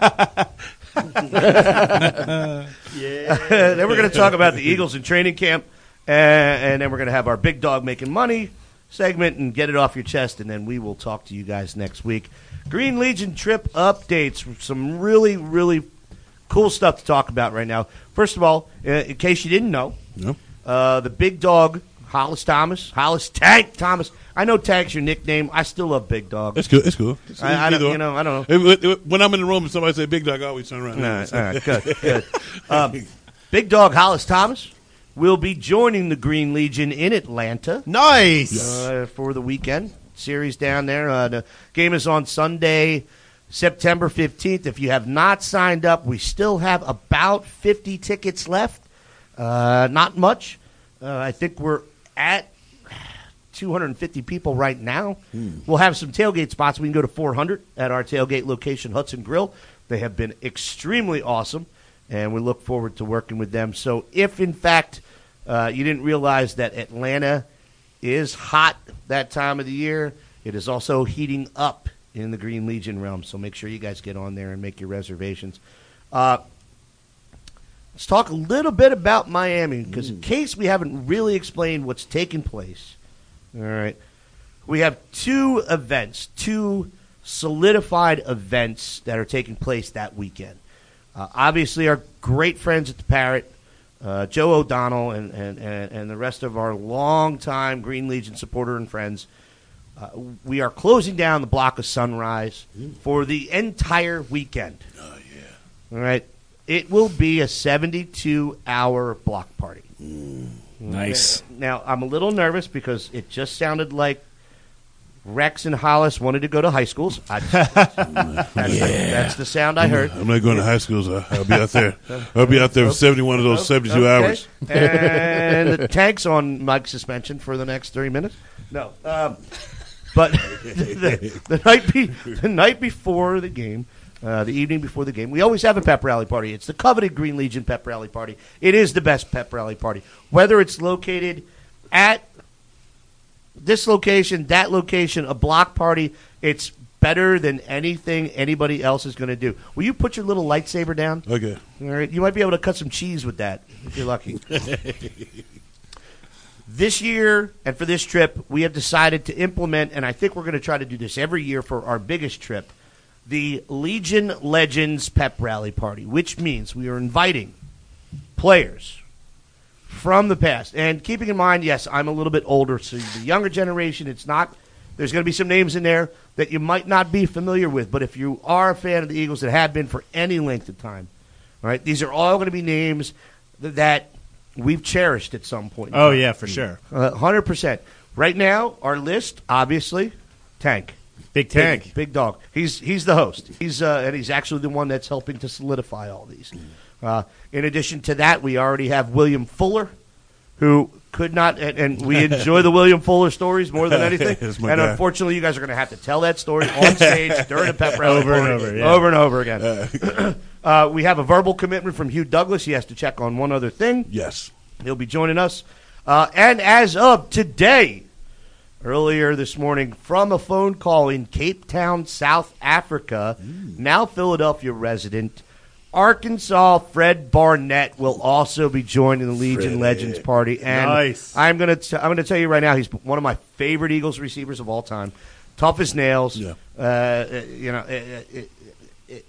yeah. Then we're going to talk about the Eagles in training camp, and, and then we're going to have our Big Dog Making Money segment and get it off your chest, and then we will talk to you guys next week. Green Legion trip updates, some really, really cool stuff to talk about right now. First of all, uh, in case you didn't know, No. uh, the Big Dog, Hollis Thomas, Hollis Tank Thomas. I know Tank's your nickname. I still love Big Dog. It's good. It's cool. It's I, I either don't, or. you know, I don't know. It- it- when I'm in the room and somebody say Big Dog, I always turn around. All right, all right, good, good. Um, Big Dog Hollis Thomas will be joining the Green Legion in Atlanta. Nice. Uh, for the weekend series down there. Uh, the game is on Sunday, September fifteenth. If you have not signed up, we still have about fifty tickets left. Uh, not much. Uh, I think we're at two hundred fifty people right now. We'll have some tailgate spots. We can go to four hundred at our tailgate location, Hudson Grill. They have been extremely awesome, and we look forward to working with them. So if, in fact, uh, you didn't realize that Atlanta is hot that time of the year, it is also heating up in the Green Legion realm. So make sure you guys get on there and make your reservations. Uh, let's talk a little bit about Miami, because in case we haven't really explained what's taking place, all right, we have two events, two solidified events that are taking place that weekend. Uh, obviously, our great friends at the Parrot, uh, Joe O'Donnell, and, and, and, and the rest of our longtime Green Legion supporter and friends, uh, we are closing down the block of Sunrise for the entire weekend. Oh, yeah. All right. It will be a seventy-two hour block party. Nice. Now, I'm a little nervous because it just sounded like Rex and Hollis wanted to go to high schools. I, that's, the, that's the sound I heard. I'm not going to high schools. I'll, I'll be out there. I'll be out there for seventy-one of those seventy-two okay. hours. And the Tank's on Mike's suspension for the next thirty minutes. No. Um, but the, the, night be, the night before the game, uh, the evening before the game, we always have a pep rally party. It's the coveted Green Legion pep rally party. It is the best pep rally party. Whether it's located at this location, that location, a block party, it's better than anything anybody else is going to do. Will you put your little lightsaber down? Okay. All right. You might be able to cut some cheese with that if you're lucky. This year and for this trip, we have decided to implement, and I think we're going to try to do this every year for our biggest trip, the Legion Legends Pep Rally Party, which means we are inviting players from the past. And keeping in mind, yes, I'm a little bit older, so the younger generation, it's not, there's going to be some names in there that you might not be familiar with, but if you are a fan of the Eagles that have been for any length of time, all right, these are all going to be names th- that we've cherished at some point. Oh, yeah, for sure. Uh, one hundred percent. Right now, our list, obviously, Tank. Big Tank. Big, big dog. He's he's the host. He's uh, and he's actually the one that's helping to solidify all these. Uh, in addition to that, we already have William Fuller, who could not, and, and we enjoy the William Fuller stories more than anything. And guy. Unfortunately, you guys are going to have to tell that story on stage during the pep rally Over and party, over, yeah. over and over again. uh, we have a verbal commitment from Hugh Douglas. He has to check on one other thing. Yes. He'll be joining us. Uh, and as of today, earlier this morning, from a phone call in Cape Town, South Africa, mm. now Philadelphia resident, Arkansas Fred Barnett will also be joining the Legion Fred. Legends party. And nice. I'm going to I'm going to tell you right now, he's one of my favorite Eagles receivers of all time. Tough as nails. Yeah. Uh, you know, it, it, it,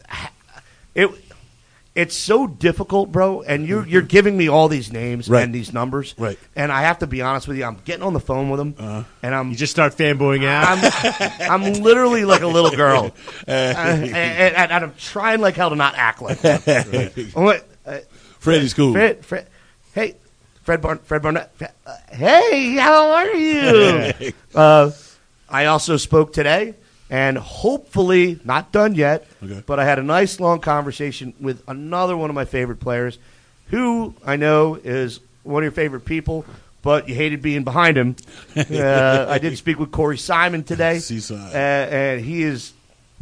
it it's so difficult, bro. And you're you're giving me all these names Right. and these numbers, Right. And I have to be honest with you. I'm getting on the phone with him, Uh-huh. and I'm You just start fanboying out. I'm, I'm literally like a little girl, uh, and, and, and I'm trying like hell to not act like that. What, uh, Freddie's cool. Fred, Fred, hey, Fred, Bar- Fred Barnett. Uh, hey, how are you? uh, I also spoke today, and hopefully not done yet. Okay. But I had a nice long conversation with another one of my favorite players, who I know is one of your favorite people. But you hated being behind him. Uh, I did speak with Corey Simon today, Seaside. uh, and he is,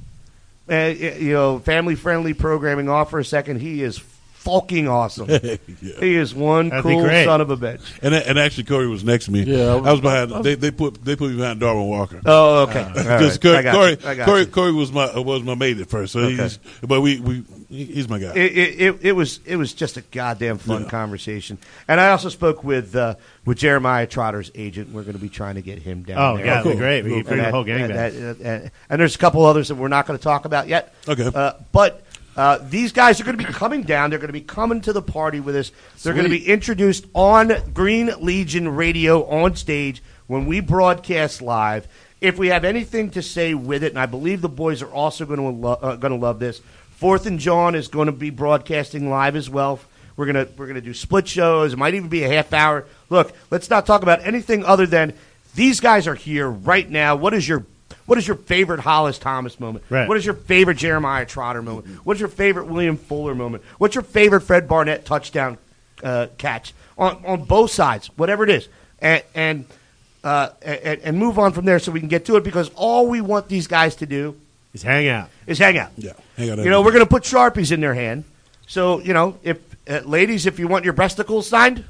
uh, you know, family-friendly programming off for a second. He is fucking awesome. Yeah. He is one That'd be cool great. son of a bitch. And and actually, Corey was next to me. Yeah, I was- I was behind. They they put they put me behind Darwin Walker. Oh, okay. All Because right. I Corey, got Corey, you. I got Corey, you. Corey was my was my mate at first. So Okay. he's but we, we he's my guy. It, it, it, it was it was just a goddamn fun Yeah. conversation, and I also spoke with uh, with Jeremiah Trotter's agent. We're going to be trying to get him down Oh, there. yeah, that'd be cool. great. We Cool. can bring And the whole that- gang and back. that- and, and there's a couple others that we're not going to talk about yet. Okay. Uh, but uh, these guys are going to be coming down. They're going to be coming to the party with us. They're going to be Sweet. introduced on Green Legion Radio on stage when we broadcast live. If we have anything to say with it, and I believe the boys are also going to lo- uh, going to love this. Fourth and John is going to be broadcasting live as well. We're gonna we're gonna do split shows. It might even be a half hour. Look, let's not talk about anything other than these guys are here right now. What is your what is your favorite Hollis Thomas moment? Right. What is your favorite Jeremiah Trotter moment? What's your favorite William Fuller moment? What's your favorite Fred Barnett touchdown uh, catch on on both sides? Whatever it is, and and, uh, and and move on from there so we can get to it, because all we want these guys to do Just hang out. is hang out. Yeah, hang out. You know, we're going to put Sharpies in their hand. So, you know, if uh, ladies, if you want your breasticles signed,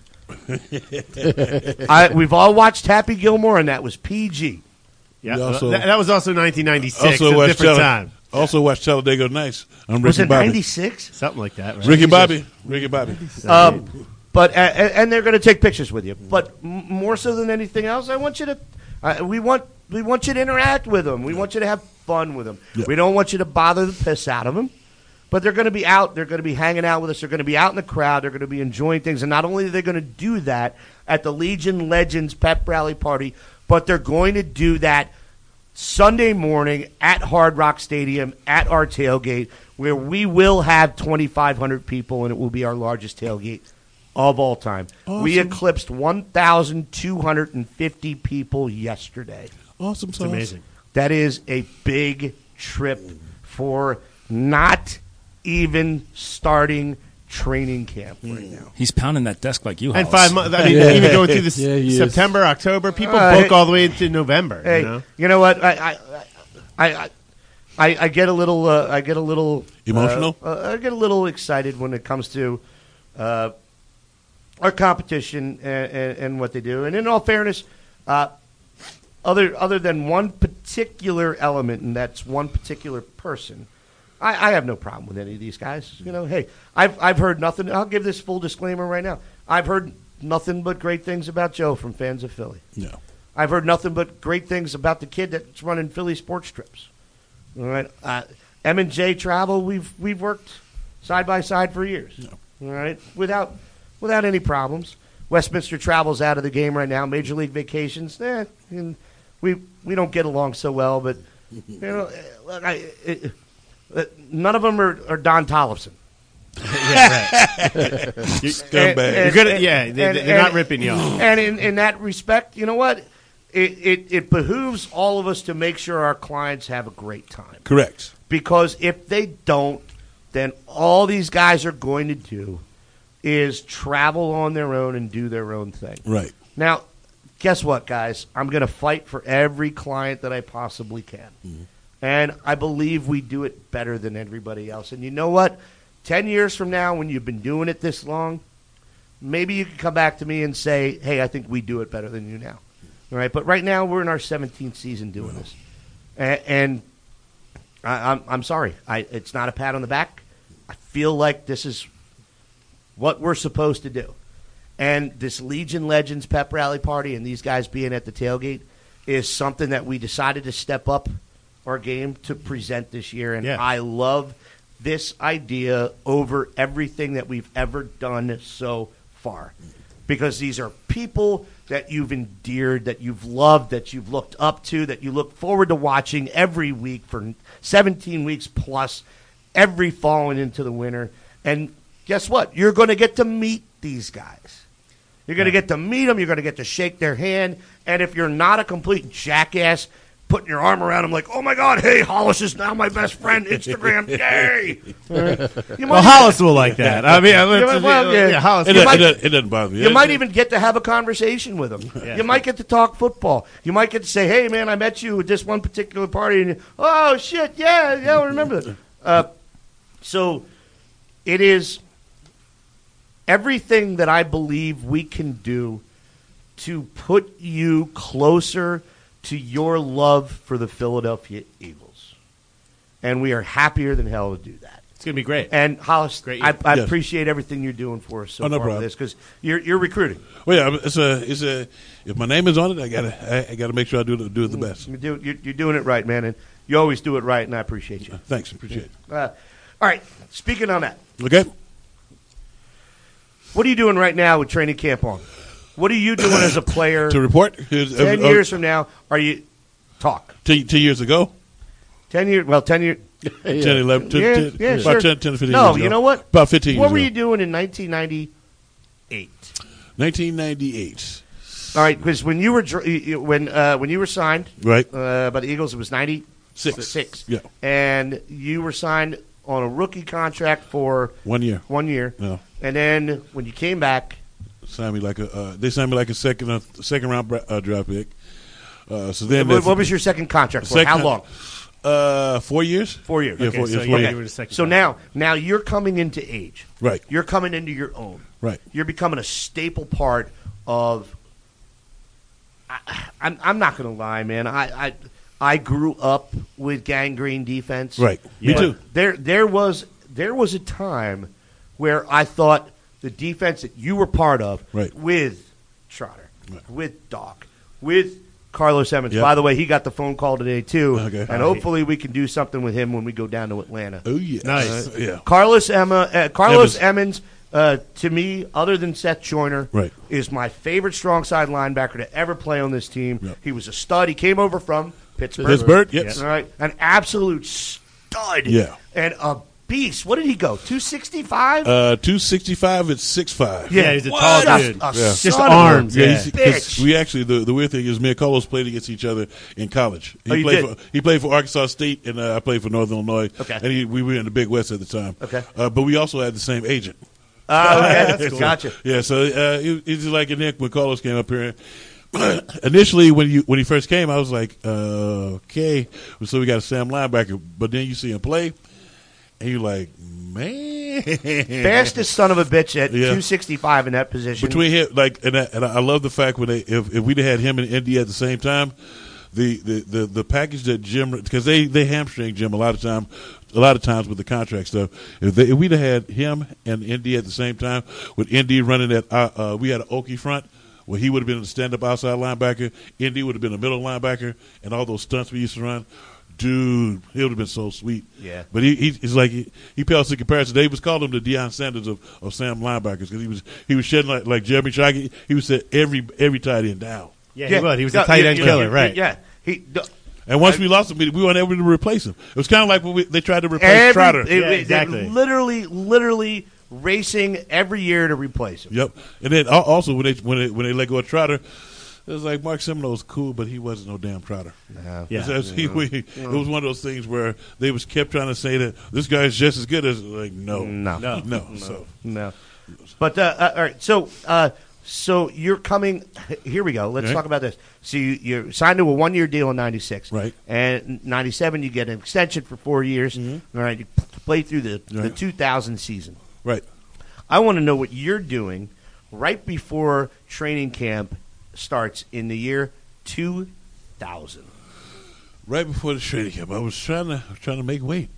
I, we've all watched Happy Gilmore, and that was P G. Yeah, You also- that, that was also nineteen ninety-six. Also a watch different Tele- time. Also watch Talladega Nights. I'm Ricky Was it Bobby. ninety-six? Something like that, right? Ricky Bobby. Ricky Bobby. Um, but uh, and they're going to take pictures with you. But m- more so than anything else, I want you to. Uh, we want we want you to interact with them. We want you to have fun with them. Yeah. We don't want you to bother the piss out of them. But they're going to be out. They're going to be hanging out with us. They're going to be out in the crowd. They're going to be enjoying things. And not only are they going to do that at the Legion Legends Pep Rally Party, but they're going to do that Sunday morning at Hard Rock Stadium at our tailgate, where we will have twenty-five hundred people, and it will be our largest tailgate of all time. We Awesome. eclipsed one thousand two hundred fifty people yesterday. Awesome sauce. amazing. That is a big trip for not even starting training camp right now. He's pounding that desk like you. And Hollis. five months. I mean, Yeah. even going through this Yeah, he is. September, October, people Uh, book hey- all the way into November. Hey, you know? you know what? I I I I, I, I get a little uh, I get a little Emotional? Uh, uh, I get a little excited when it comes to uh, our competition and, and, and what they do. And in all fairness, uh, other other than one particular element, and that's one particular person, I, I have no problem with any of these guys. You know, hey, I've I've heard nothing. I'll give this full disclaimer right now. I've heard nothing but great things about Joe from fans of Philly. No. I've heard nothing but great things about the kid that's running Philly sports trips. All right, uh, M and J Travel. We've we've worked side by side for years. All right, without without any problems. Westminster Travel's out of the game right now. Major League Vacations. Eh, and we we don't get along so well, but you know, look, I, it, uh, none of them are, are Don Tollefson. yeah, right. you, Scumbag. You're good. Yeah, they, and- they're not and- ripping you off. And in, in that respect, you know what? It, it it behooves all of us to make sure our clients have a great time. Correct. Because if they don't, then all these guys are going to do is travel on their own and do their own thing. Right. Now, guess what, guys? I'm going to fight for every client that I possibly can. Mm-hmm. And I believe we do it better than everybody else. And you know what? Ten years from now, when you've been doing it this long, maybe you can come back to me and say, hey, I think we do it better than you now. All right? But right now, we're in our seventeenth season doing this. And, and I, I'm, I'm sorry. I, it's not a pat on the back. I feel like this is what we're supposed to do. And this Legion Legends pep rally party and these guys being at the tailgate is something that we decided to step up our game to present this year. And Yeah. I love this idea over everything that we've ever done so far. Because these are people that you've endeared, that you've loved, that you've looked up to, that you look forward to watching every week for seventeen weeks plus, every fall and into the winter. And guess what? You're going to get to meet these guys. You're going to get to meet them. You're going to get to shake their hand. And if you're not a complete jackass putting your arm around them like, oh, my God, hey, Hollis is now my best friend, Instagram, yay. You Well, might- Hollis will like that. I mean, I You might- well, yeah. yeah, Hollis. It, You doesn't- might- it doesn't- it doesn't bother me. You It- might it- even get to have a conversation with them. Yeah. You might get to talk football. You might get to say, hey, man, I met you at this one particular party. And you, oh, shit, yeah, yeah, I remember that. Uh, so it is everything that I believe we can do to put you closer to your love for the Philadelphia Eagles. And we are happier than hell to do that. It's going to be great. And Hollis, Great I, year. I Yes. appreciate everything you're doing for us so Oh, no far with problem. this because you're, you're recruiting. Well, yeah, it's a, it's a. If my name is on it, I gotta, I, I gotta make sure I do it, do it the best. You're, do, you're, you're doing it right, man, and you always do it right, and I appreciate you. Thanks, appreciate it. Uh, all right, speaking on that, Okay. what are you doing right now with training camp on? What are you doing as a player? To report, Here's- ten uh, years from now, are you talk? Two, two years ago, Ten years? Well, ten years. ten, eleven, ten, Yeah, ten, yeah, about sure. ten, ten to fifteen No, years ago. you know what? About fifteen years What were ago. you doing in nineteen ninety-eight? nineteen ninety-eight. All right, because when you were dr- you- you- when uh, when you were signed, Right. uh, by the Eagles, it was ninety-six. Six. Yeah. And you were signed on a rookie contract for One year. one year. No. And then when you came back, Signed me like a. Uh, they signed me like a second, uh, second round bra- uh, draft pick. Uh, so then, what, what was your second contract for? Second- How long? Uh, four years. Four years. Yeah, Okay, four, so yeah, you four gave years. it a second So time. now, now you're coming into age. Right. You're coming into your own. Right. You're becoming a staple part of. I, I'm, I'm not going to lie, man. I, I I grew up with gangrene defense. Right. Me But too. There there was there was a time where I thought the defense that you were part of, Right. with Trotter, Right. with Doc, with Carlos Emmons. Yep. By the way, he got the phone call today too, Okay. and hopefully we can do something with him when we go down to Atlanta. Oh yeah. Nice. Uh, yeah. Carlos Emma, uh, Carlos Emmons. Emmons, uh, to me, other than Seth Joyner, Right. is my favorite strong side linebacker to ever play on this team. Yep. He was a stud. He came over from Pittsburgh. Pittsburgh. Yes. All right, an absolute stud. Yeah. and a beast. What did he go? two sixty-five? Uh, two sixty-five at six five. Yeah, he's a tall Just dude. a Yeah. Just son of a arms, yeah. he's- 'cause bitch. we actually the, the weird thing is me and Carlos played against each other in college. He Oh, you played did? for he played for Arkansas State, and uh, I played for Northern Illinois. Okay. and he, we were in the Big West at the time. Okay. uh, but we also had the same agent. Oh, okay. That's cool. Gotcha. Yeah, so uh, he, he's just like Nick when Carlos came up here. Initially, when you when he first came, I was like, uh, okay, so we got a Sam linebacker. But then you see him play, and you're like, man, Fastest son of a bitch at Yeah. two sixty-five in that position. between him, like, and I, and I love the fact when they if, if we'd had him and Indy at the same time, the the, the, the package that Jim, because they they hamstring Jim a lot of time, a lot of times with the contract stuff. If, they, if we'd have had him and Indy at the same time, with Indy running that, uh, uh, we had an Okie front. Where he would have been a stand-up outside linebacker, Indy would have been a middle linebacker, and all those stunts we used to run, dude, he would have been so sweet. Yeah. But he, he he's like he, he pales in comparison. They was called him the Deion Sanders of, of Sam linebackers because he was he was shedding like like Jeremy Shockey. He was set every every tight end down. Yeah, he was. He was a No, tight yeah, end yeah, killer, yeah, right? Yeah. He, the, And once we lost him, we weren't able to replace him. It was kind of like when we, they tried to replace every, Trotter. it- Yeah, it- exactly. they're literally, literally racing every year to replace him. Yep. And then al- also when they when they when they let go of Trotter, it was like Mark Seminole's cool, but he wasn't no damn Trotter. No. Yeah. It was, he- we- it was one of those things where they was kept trying to say that this guy's just as good as like no No. No. no. So No. But, uh, uh, all right, so uh, so you're coming – here we go. Let's Right. talk about this. So you, you're signed to a one-year deal in ninety-six. Right. And ninety-seven, you get an extension for four years. All right, you play through the, the Right. two thousand season. right. I want to know what you're doing right before training camp starts in the year two thousand. Right before the training camp, I was trying to trying to make weight.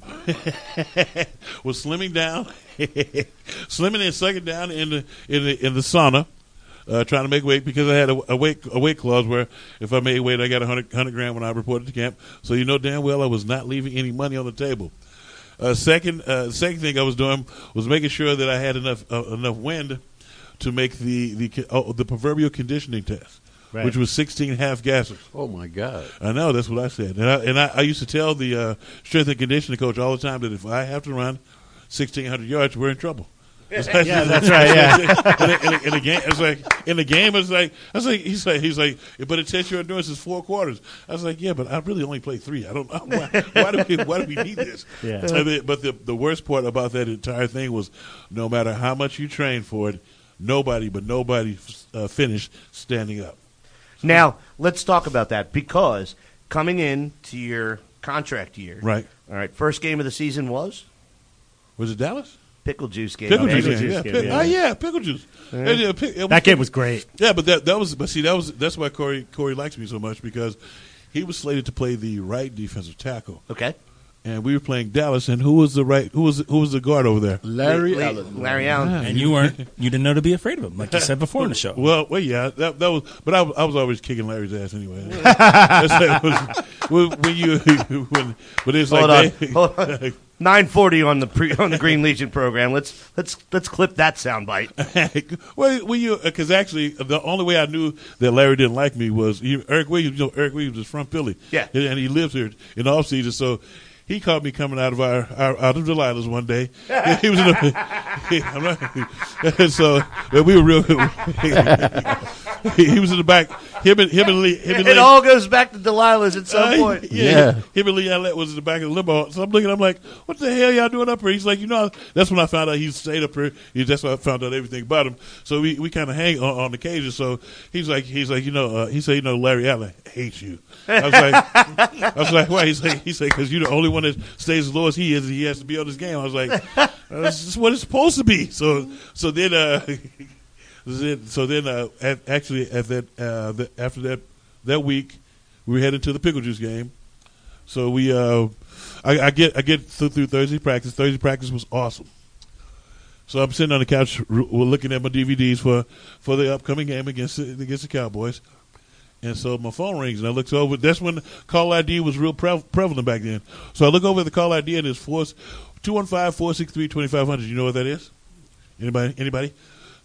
Was slimming down, slimming and sucking down in the in the in the sauna, uh, trying to make weight because I had a, a weight a weight clause where if I made weight, I got a hundred hundred grand when I reported to camp. So you know damn well I was not leaving any money on the table. Uh, second, uh, second thing I was doing was making sure that I had enough uh, enough wind to make the the oh, the proverbial conditioning test. Right. Which was sixteen half gassers. Oh my God! I know, that's what I said. And I, and I, I used to tell the uh, strength and conditioning coach all the time that if I have to run sixteen hundred yards, we're in trouble. Yeah, that's right, yeah. in, the, in, the, in the game, it's like in the game, it's like I was like he's like he's like, but it tests your endurance is four quarters. I was like, yeah, but I really only play three. I don't know why, why do we why do we need this? Yeah. And then- but the the worst part about that entire thing was, no matter how much you train for it, nobody but nobody uh, finished standing up. Now, let's talk about that because coming in to your contract year. Right. All right, first game of the season was? Was it Dallas? Pickle juice game. Pickle baby. juice, Pickle yeah. juice Pick- game, yeah. Oh yeah, pickle juice. And, uh, pick- it That game was great. Yeah, but that that was but see that was that's why Corey Corey likes me so much because he was slated to play the right defensive tackle, Okay. and we were playing Dallas. And who was the right? Who was who was the guard over there? Larry Lee- Allen. Larry Allen. And you weren't, you didn't know to be afraid of him, like you said before in the show. Well, well, yeah, that that was, but I, I was always kicking Larry's ass anyway. That's- that was- when, when you when when it's Hold like on. they, Hold on. nine forty on the pre, on the Green Legion program. Let's let's let's clip that soundbite. well, when you because actually the only way I knew that Larry didn't like me was he, Eric Williams. You know, Eric Williams is from Philly, Yeah. and, and he lives here in the off season. So he caught me coming out of our, our out of Delilah's one day. He was in the, I'm not, and so but we were real. he, he was in the back. Him and him and Lee. Him and It Lee, all goes back to Delilah's at some uh, point. Yeah, Yeah. Him and Lee Allett was in the back of the limo. So I'm looking, I'm like, what the hell y'all doing up here? He's like, you know, that's when I found out he stayed up here. He, that's when I found out everything about him. So we, we kind of hang on, on occasion. So he's like, he's like, you know, uh, he said, you know, Larry Allen hates you. I was like, I was like, why? He's like, he said, because you're the only one that stays as low as he is, and he has to be on this game. I was like, that's just what it's supposed to be. So, so then, uh, then- so then, uh, at, actually, at that, uh, the, after that, that week, we were headed to the pickle juice game. So we, uh, I, I get, I get through, through Thursday practice. Thursday practice was awesome. So I'm sitting on the couch, r- looking at my D V Ds for, for the upcoming game against the, against the Cowboys. And so my phone rings, and I look over. That's when call I D was real pre- prevalent back then. So I look over at the call I D, and it's two one five, four six three, two five zero zero. You know what that is? Anybody? Anybody?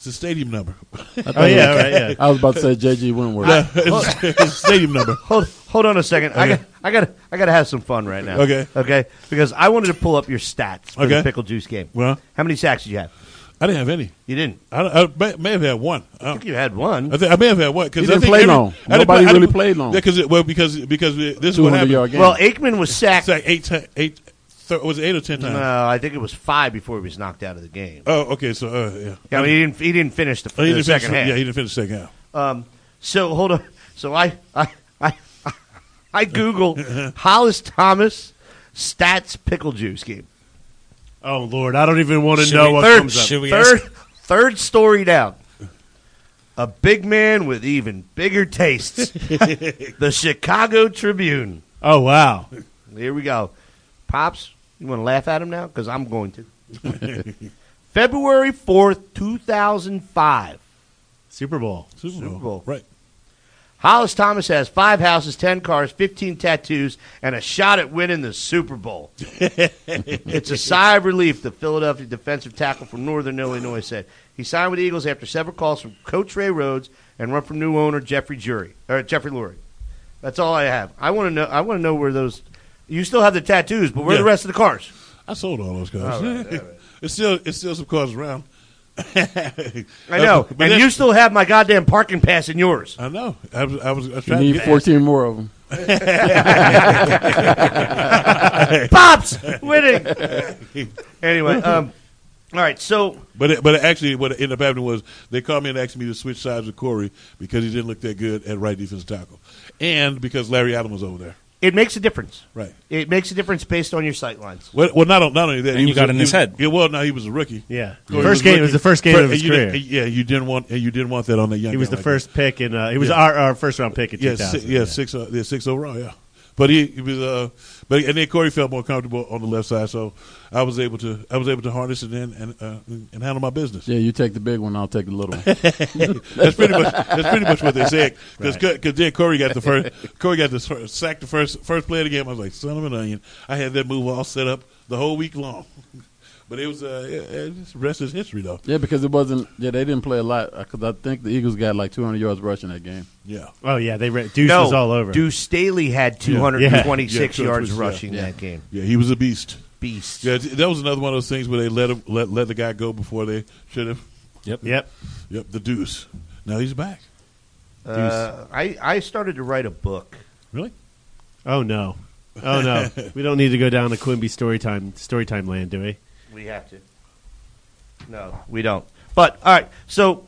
It's a stadium number. Oh, yeah, all right, yeah. I was about to say J G Wentworth. No, it's, it's a stadium number. Hold, hold on a second. I Okay. got, I got, I got to have some fun right now. Okay. okay, because I wanted to pull up your stats for Okay. the pickle juice game. Well, how many sacks did you have? I didn't have any. You didn't. I, I may, may have had one. I think you had one. I, think, I may have had one because You didn't I think play every, long. I didn't Nobody play, I really didn't- played long. Yeah, because it, well, because because this is what happened. yard game. Well, Aikman was sacked. Sacked eight, ti- eight, thir- was it eight or ten times? No, I think it was five before he was knocked out of the game. Oh, okay. So uh, yeah, Yeah, I mean, he didn't. He didn't finish the, Oh, he the didn't finish second the- half. Yeah, he didn't finish the second half. Um, so hold on. So I I I I Google Hollis Thomas stats pickle juice game. Oh Lord, I don't even want to Should know we- what third, comes up. Third, third story down. A big man with even bigger tastes. The Chicago Tribune. Oh wow. Here we go. Pops, you want to laugh at him now? Because I'm going to. February fourth, two thousand five. Super Bowl. Super Bowl. Super Bowl. Right. Hollis Thomas has five houses, ten cars, fifteen tattoos, and a shot at winning the Super Bowl. It's a sigh of relief, the Philadelphia defensive tackle from Northern Illinois said. He signed with the Eagles after several calls from Coach Ray Rhodes and run from new owner Jeffrey Jury or Jeffrey Lurie. That's all I have. I want to know. I want to know where those. You still have the tattoos, but where are Yeah. the rest of the cars? I sold all those cars. All right, all right. It's still it's still some cars around. I know, But and then- you still have my goddamn parking pass in yours. I know. I was I was, I was You trying to need get fourteen more of them. Pops winning. Anyway, um, all right. So, But it, but actually, what ended up happening was they called me and asked me to switch sides with Corey because he didn't look that good at right defensive tackle, and because Larry Allen was over there. it makes a difference. Right. It makes a difference based on your sight lines. Well, well not, not only that, And he you was got a- in he his was- head. Yeah, well, no, he was a rookie. Yeah. Corey First a game- rookie. it was the first game Fir- of his and you didn't- career. yeah, you didn't want and you didn't want that on that young. He was guy the like first pick in. Uh, he was Yeah. our, our first round pick in Yeah, two thousand. six, yeah, six, uh, yeah, six overall, yeah. But he, he was, uh, but and then Corey felt more comfortable on the left side, so I was able to, I was able to harness it in and uh, and handle my business. Yeah, you take the big one, I'll take the little one. That's pretty much that's pretty much what they said. Because Right. then Corey got the first, Corey got the first, sacked the first first play of the game. I was like, son of an onion. I had that move all set up the whole week long. But it was uh, yeah, it's the rest is history though. Yeah, because it wasn't. Yeah, they didn't play a lot. Because I think the Eagles got like two hundred yards rushing that game. Yeah. Oh yeah, they re- Deuce no, was all over. Deuce Staley had two hundred twenty-six Yeah. Yeah, yards yeah. rushing Yeah. that game. Yeah, he was a beast. Beast. Yeah, that was another one of those things where they let him let let the guy go before they should have. Yep. Yep. Yep. The Deuce. Now he's back. Uh, I, I started to write a book. Really? Oh no. Oh no. We don't need to go down to Quimby storytime storytime land, do we? We have to. No, we don't. But, all right, so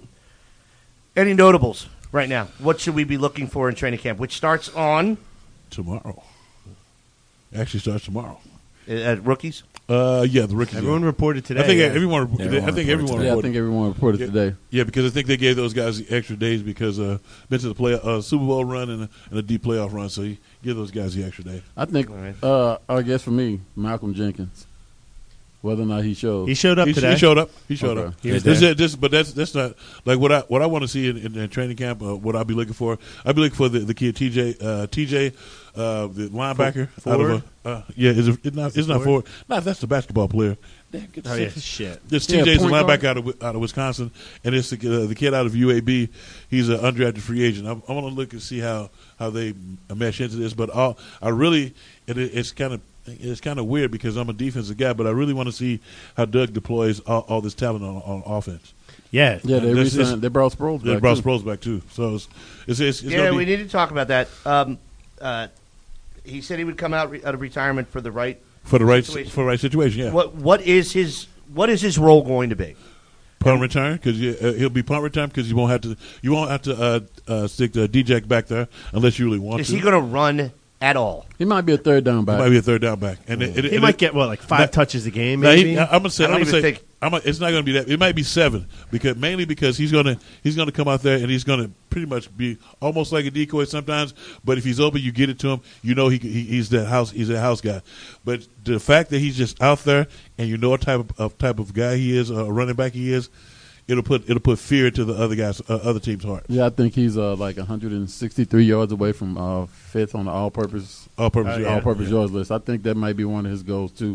any notables right now? What should we be looking for in training camp, which starts on? Tomorrow. Actually starts tomorrow. At rookies? Uh, yeah, the rookies. Everyone yeah. reported today, I think yeah. everyone. Yeah, I everyone think reported everyone. today. Yeah, I reported. think everyone reported yeah, today. Yeah, because I think they gave those guys the extra days because uh, been to the play uh, Super Bowl run and a, and a deep playoff run, so you give those guys the extra day. I think. Uh, I guess for me, Malcolm Jenkins. Whether or not he showed, He showed up He, today. he showed up. He showed Okay. up. He was This- there. this- but that's that's not like what I what I want to see in, in, in training camp. Uh, what I'll be looking for. I'll be looking for the, the kid T J uh, T J, uh, the linebacker. Forward? Out of a, uh, yeah, is it, it's not it's not Forward? forward. No, that's the basketball player. Damn, get the Oh yeah, six. shit. This Yeah, T J's a point guard. linebacker out of out of Wisconsin, and it's the, uh, the kid out of U A B. He's an undrafted free agent. I, I want to look and see how, how they mesh into this. But all, I really, it, it's kind of it's kind of weird because I'm a defensive guy, but I really want to see how Doug deploys all, all this talent on, on offense. Yeah. yeah, they This is- re-signed, they brought Sproles They back. brought too. Sproles back too, so it's it's, it's, it's yeah, gonna be, we need to talk about that. Um, uh, he said he would come out re- out of retirement for the right for the right situation. for the right situation. Yeah, What What is his What is his role going to be? punt return because uh, he'll be punt return because you won't have to you won't have to uh, uh, stick the D-Jack back there unless you really want Is to. he going to run at all? He might be a third down He back. might be a third down back, and it, it, He it- might it- get what, like five That- touches a game, Now, maybe. he, I'm gonna say, I I'm don't gonna even say, think- I'm gonna, it's not gonna be that. It might be seven because mainly because he's gonna he's gonna come out there and he's gonna pretty much be almost like a decoy sometimes. But if he's open, you get it to him. You know he, he he's that house he's that house guy. But the fact that he's just out there and you know what type of, of type of guy he is, a running back he is, it'll put it'll put fear into the other guys, uh, other team's heart. Yeah, I think he's uh, like one hundred sixty-three yards away from uh, fifth on the all-purpose All-purpose, uh, yeah. all-purpose Yeah. yards list. I think that might be one of his goals too,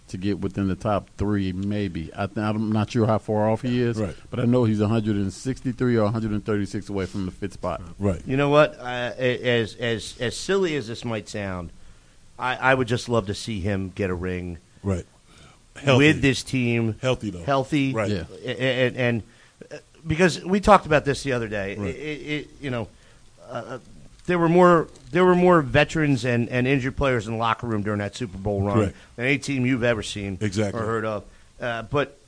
to get within the top three, maybe. I th- I'm not sure how far off he is, Right. but I know he's one hundred sixty-three or one hundred thirty-six away from the fifth spot. Right. You know what? Uh, as as as silly as this might sound, I, I would just love to see him get a ring. Right. Healthy. With this team. Healthy, though. Healthy. Right. Yeah. And, and, and because we talked about this the other day. Right. It, it, you know, uh, there were more there were more veterans and, and injured players in the locker room during that Super Bowl run Correct. than any team you've ever seen Exactly. or heard of. Uh, but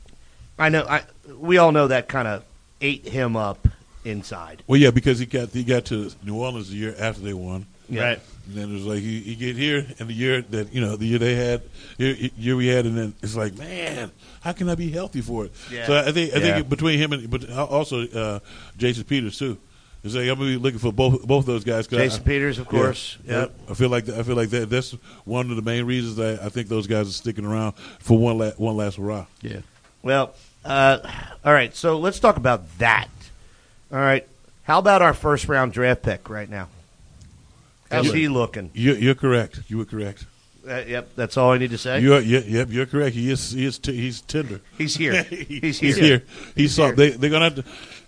I know I we all know that kind of ate him up inside. Well, yeah, because he got he got to New Orleans the year after they won. Yeah. Right. And then it was like he, he get here, and the year that you know the year they had, year, year we had, and then it's like, man, how can I be healthy for it? Yeah. So I think I Yeah. think between him and but also uh, Jason Peters too. It's like I'm gonna be looking for both both those guys. 'Cause Jason I, Peters, of yeah, course. yeah. Yep. I feel like that, I feel like that. That's one of the main reasons that I think those guys are sticking around for one la- one last hurrah. Yeah. Well, uh, all right. So let's talk about that. All right. How about our first round draft pick right now? How's he looking? You're, you're correct. You were correct. Uh, yep. That's all I need to say. You're, yeah, yep, you're correct. He is. He is. T- he's tender. He's here. He- He's He's here. here. He's, He's soft. here. They, they're gonna have to.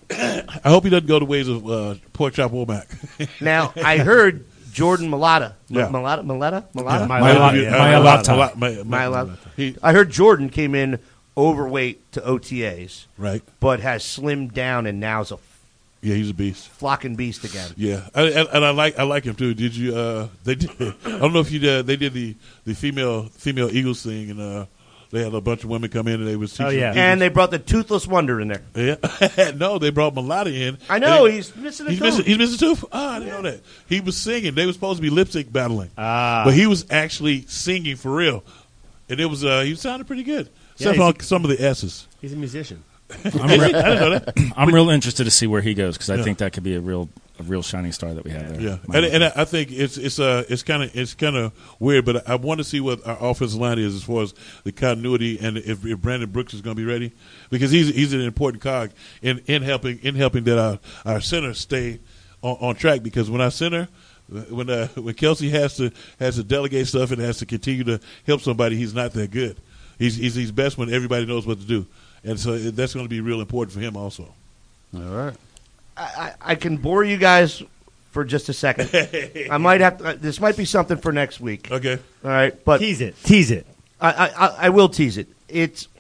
I hope he doesn't go the ways of uh, Pork Chop Womack. Now I heard Jordan Malata. Yeah. Malata. Malata. Yeah. Malata. Mailata. yeah. Mailata. Mailata. Mailata. He- I heard Jordan came in overweight to O T As, Right. but has slimmed down and now's a Yeah, he's a beast. flocking beast again. Yeah, I, and, and I like I like him too. Did you? Uh, they did. I don't know if you did. They did the, the female female Eagles thing, and uh, they had a bunch of women come in and they was teaching. Oh, yeah. Eagles. And they brought the toothless wonder in there. Yeah. No, they brought Mulata in. I know, And he's missing a he's tooth. Missing, he's missing a tooth. Ah, I didn't know that. He was singing. They were supposed to be lip sync battling, Ah. but he was actually singing for real, and it was uh, he sounded pretty good. Yeah, Except he's- for some of the S's. He's a musician. I'm, re- I didn't know that. I'm real interested to see where he goes because I Yeah. think that could be a real, a real shining star that we have there. Yeah, My and, and opinion. I think it's it's uh it's kind of it's kind of weird, but I want to see what our offensive line is as far as the continuity and if, if Brandon Brooks is going to be ready because he's he's an important cog in, in helping in helping that our our center stay on, on track because when our center when uh, when Kelsey has to has to delegate stuff and has to continue to help somebody, he's not that good. He's he's, he's best when everybody knows what to do, and so that's going to be real important for him also. All right. I, I, I can bore you guys for just a second. I might have to, uh, this might be something for next week. Okay. All right, but Tease it. Tease it. I, I, I- I will tease it. It's.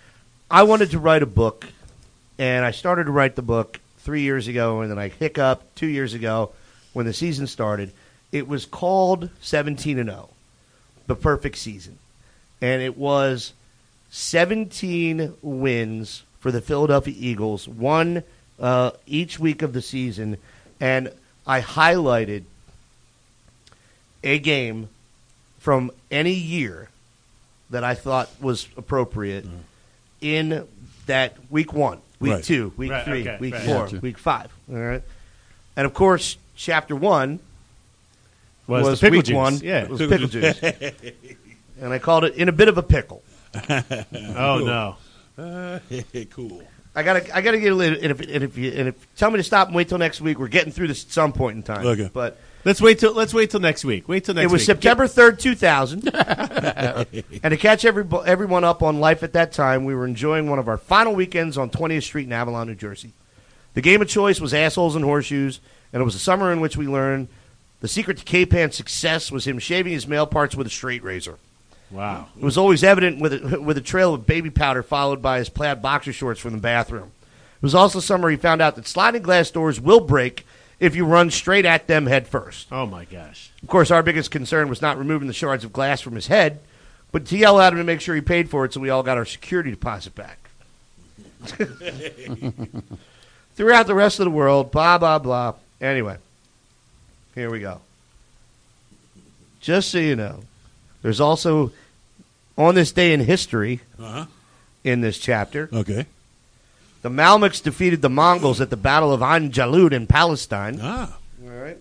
I wanted to write a book, and I started to write the book three years ago, and then I hiccuped two years ago when the season started. It was called seventeen and oh, the perfect season, and it was seventeen wins for the Philadelphia Eagles, one uh, each week of the season, and I highlighted a game from any year that I thought was appropriate in that week one, week Right. two, week Right, three, okay, week right. four, Gotcha. week five. All right, and of course, chapter one Was, was the pickle week juice. one. Yeah. was pickle juice, and I called it in a bit of a pickle. Oh no. Uh, cool. I gotta, I gotta get a little. And if, and if you, and if tell me to stop and wait till next week, we're getting through this at some point in time. Okay. but Let's wait till let's wait till next week. Wait till next it was week. September third, two thousand. And to catch every, everyone up on life at that time, we were enjoying one of our final weekends on twentieth Street in Avalon, New Jersey. The game of choice was Assholes and Horseshoes, and it was a summer in which we learned the secret to K-Pan's success was him shaving his male parts with a straight razor. Wow. It was always evident with a, with a trail of baby powder followed by his plaid boxer shorts from the bathroom. It was also summer he found out that sliding glass doors will break if you run straight at them head first. Oh my gosh. Of course, our biggest concern was not removing the shards of glass from his head, but to yell at him to make sure he paid for it so we all got our security deposit back. Throughout the rest of the world, blah, blah, blah. Anyway, here we go. Just so you know, there's also, on this day in history, Uh-huh. in this chapter, Okay. the Malmaks defeated the Mongols at the Battle of Ain Jalut in Palestine. Ah. All right.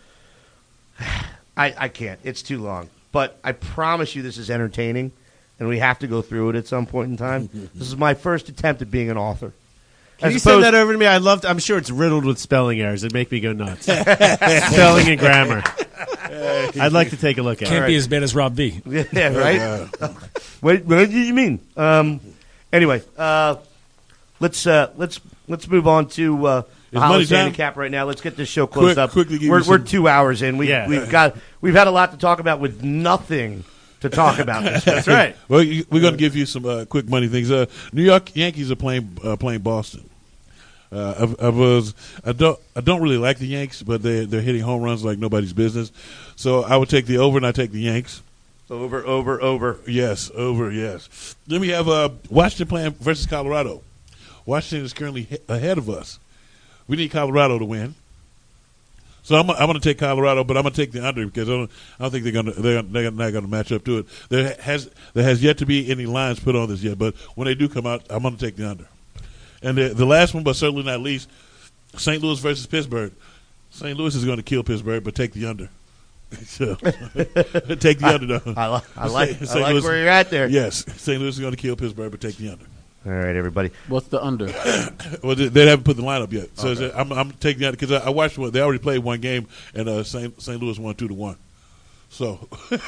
I, I can't. It's too long. But I promise you this is entertaining, and we have to go through it at some point in time. This is my first attempt at being an author. Can As you send opposed- that over to me? I love. I'm sure it's riddled with spelling errors. It'd make me go nuts. Spelling and grammar. I'd like to take a look at Can't it. be as bad as Rob B. Yeah, right? what, what do you mean? Um, anyway, uh, let's uh, let's let's move on to uh, Is Hollis money time? handicap right now. Let's get this show closed Quick- up. quickly give we're you some- we're two hours in. We Yeah. we've got we've had a lot to talk about with nothing to talk about. This week. That's right. Well, you, we're going to give you some uh, quick money things. Uh, New York Yankees are playing uh, playing Boston. Uh, I, I was I don't I don't really like the Yanks, but they they're hitting home runs like nobody's business. So I would take the over, and I take the Yanks. Over, over, over. Yes, over. Yes. Then we have uh, Washington playing versus Colorado. Washington is currently he- ahead of us. We need Colorado to win. So I'm, I'm going to take Colorado, but I'm going to take the under because I don't, I don't think they're going to they're, they're not going to match up to it. There has there has yet to be any lines put on this yet, but when they do come out, I'm going to take the under. And the, the last one, but certainly not least, Saint Louis versus Pittsburgh. Saint Louis is going to kill Pittsburgh, but take the under. So, take the I- under, though. I li- I like- Saint- I Saint like Louis- where you're at there. Yes, Saint Louis is going to kill Pittsburgh, but take the under. All right, everybody. What's the under? Well, they, they haven't put the lineup yet, so Okay. it's- I'm, I'm taking the under because I, I watched one. They already played one game, and uh, Saint Saint Louis won two to one. So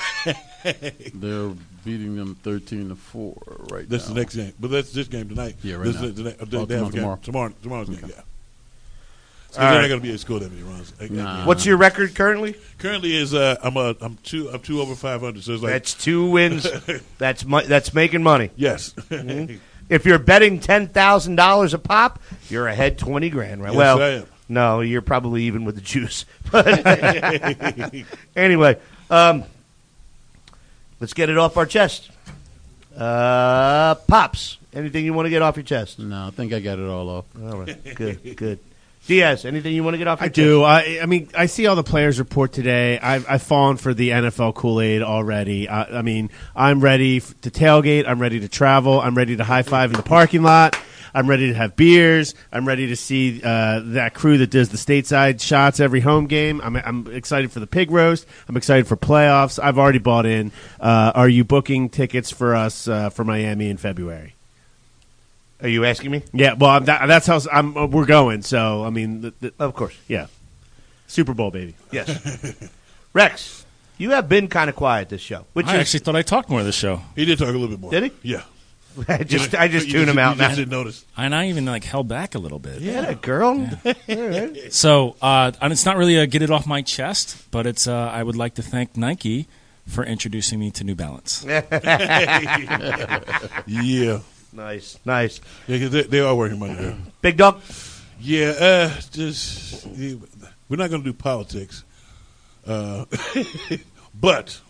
They're beating them thirteen to four right That's now. the next game, but that's this game tonight. Yeah, right this now. Is the, the, Oh, they have a tomorrow- game tomorrow. tomorrow. Tomorrow's game, yeah. So All they're right. not going to be able to score that many runs. Nah. What's your record currently? Currently is uh, I'm a I'm two I'm two over five hundred. So it's like That's two wins. that's mo- that's making money. yes. Mhm. If you're betting ten thousand dollars a pop, you're ahead twenty grand, right? Yes, well, I am. no, you're probably even with the juice. But anyway, um, let's get it off our chest. Uh, Pops, anything you want to get off your chest? No, I think I got it all off. All right, good, good. Diaz, anything you want to get off your I chest? do. I, I mean, I see all the players report today. I've, I've fallen for the N F L Kool-Aid already. I, I mean, I'm ready f- to tailgate. I'm ready to travel. I'm ready to high-five in the parking lot. I'm ready to have beers. I'm ready to see uh, that crew that does the stateside shots every home game. I'm, I'm excited for the pig roast. I'm excited for playoffs. I've already bought in. Uh, are you booking tickets for us uh, for Miami in February? Are you asking me? Yeah, well, I'm, that, that's how I'm, uh, we're going. So, I mean, the, the, Of course. yeah, Super Bowl, baby. Yes. Rex, you have been kind of quiet this show. Which I is, actually thought I talked more this show. He did talk a little bit more. Did he? Yeah. I just, You- I just you tune him out you just now. didn't notice. And I even like held back a little bit. Yeah, girl. All right. So, uh, and it's not really a get it off my chest, but it's uh, I would like to thank Nike for introducing me to New Balance. Yeah. Nice, nice. Yeah, 'cause they, they are working money there. Big dog. Yeah, uh, just we're not going to do politics, uh, but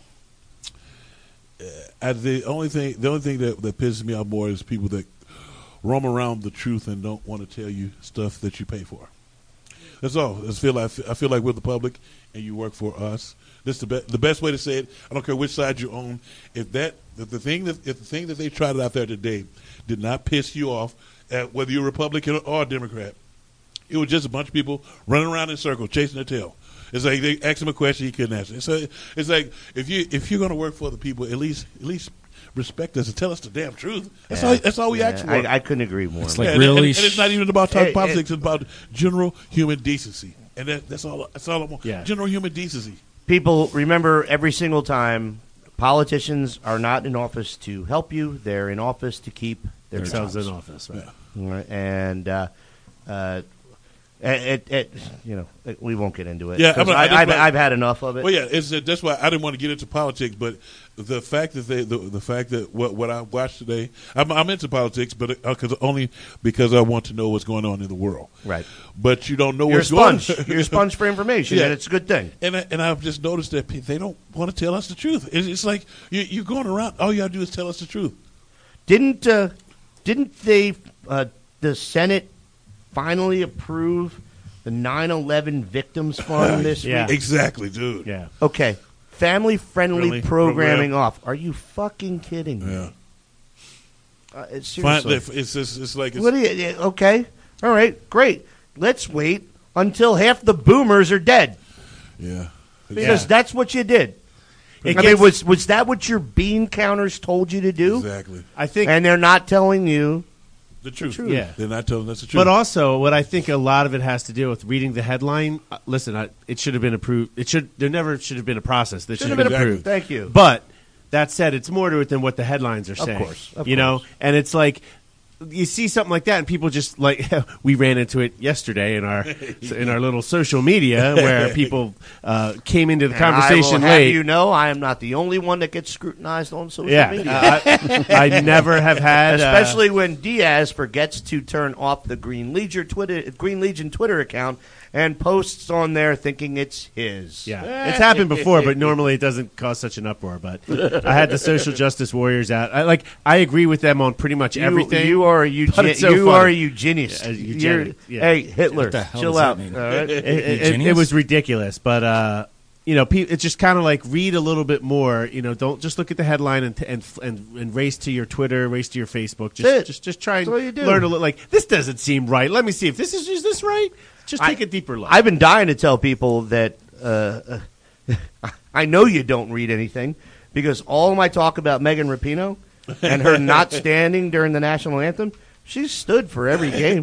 uh, I, the only thing the only thing that, that pisses me off more is people that roam around the truth and don't want to tell you stuff that you pay for. That's all. I feel like I feel like we're the public and you work for us. This is the be- the best way to say it. I don't care which side you own. If that if the thing that if the thing that they tried out there today did not piss you off, uh, whether you're Republican or Democrat, it was just a bunch of people running around in circles chasing their tail. It's like they asked him a question he couldn't answer. So it's like if you if you're going to work for the people, at least at least respect us and tell us the damn truth. That's Yeah. all. That's all we Yeah, ask for. I, I couldn't agree more. It's like Yeah, and- really and, and it's not even about talking It- politics. It's about general human decency, and that, that's all. That's all I want. Yeah. General human decency. People, remember every single time, politicians are not in office to help you. They're in office to keep their Themselves jobs. in office, right? Yeah. All right, and uh, uh, it, it, it, you know, it, we won't get into it. Yeah, 'cause I'm- I I, just I've, like- I've had enough of it. Well, yeah, it's, uh, that's why I didn't want to get into politics, but the fact that they, the, the fact that what, what I watched today, I'm, I'm into politics, but uh, cause only because I want to know what's going on in the world. Right. But you don't know You're a what's going sponge. on. You're a sponge for information, Yeah. and it's a good thing. And I, and I've just noticed that pe- they don't want to tell us the truth. It's, it's like you, you're going around. All you got to do is tell us the truth. Didn't uh, didn't they uh, the Senate finally approve the nine eleven Victims Fund this Yeah. week? Exactly, dude. Yeah. Okay, family friendly Friendly programming program. off. Are you fucking kidding me? Yeah. Uh, it's Fine, seriously. it's just, it's like it's, What do you, yeah, okay, all right, great. Let's wait until half the boomers are dead yeah. because Yeah. that's what you did. It I mean, gets- was was that what your bean counters told you to do? Exactly. I think And they're not telling you The truth. The truth. Yeah. They're not telling us the truth. But also, what I think a lot of it has to do with reading the headline. Uh, listen, I, it should have been approved. It should. There never should have been a process. That should have been Exactly. approved. Thank you. But that said, it's more to it than what the headlines are saying. Of course. Of you know, course. and it's like you see something like that, and people just like we ran into it yesterday in our in our little social media where people uh, came into the And conversation I will late. have you know, I am not the only one that gets scrutinized on social Yeah. media. Uh, I, I never have had, uh, especially when Diaz forgets to turn off the Green Legion Twitter Green Legion Twitter account and posts on there thinking it's his. Yeah, it's happened before, but normally it doesn't cause such an uproar. But I had the social justice warriors out. I like. I agree with them on pretty much You- everything. you are a but eugen- it's so you funny. are a eugenist. Yeah, a You're- eugenic, yeah. hey, Hitler, What the hell chill does that out. mean? All right? it, it- it- it was ridiculous, but uh, you know, pe- it's just kind of like read a little bit more. You know, don't just look at the headline and and and, and race to your Twitter, race to your Facebook. Just That's it. just just try and That's all you do. learn a little. Like this doesn't seem right. Let me see if this is is this right. Just take I- a deeper look. I've been dying to tell people that uh, uh, I know you don't read anything because all of my talk about Megan Rapinoe and her not standing during the national anthem, she stood for every game.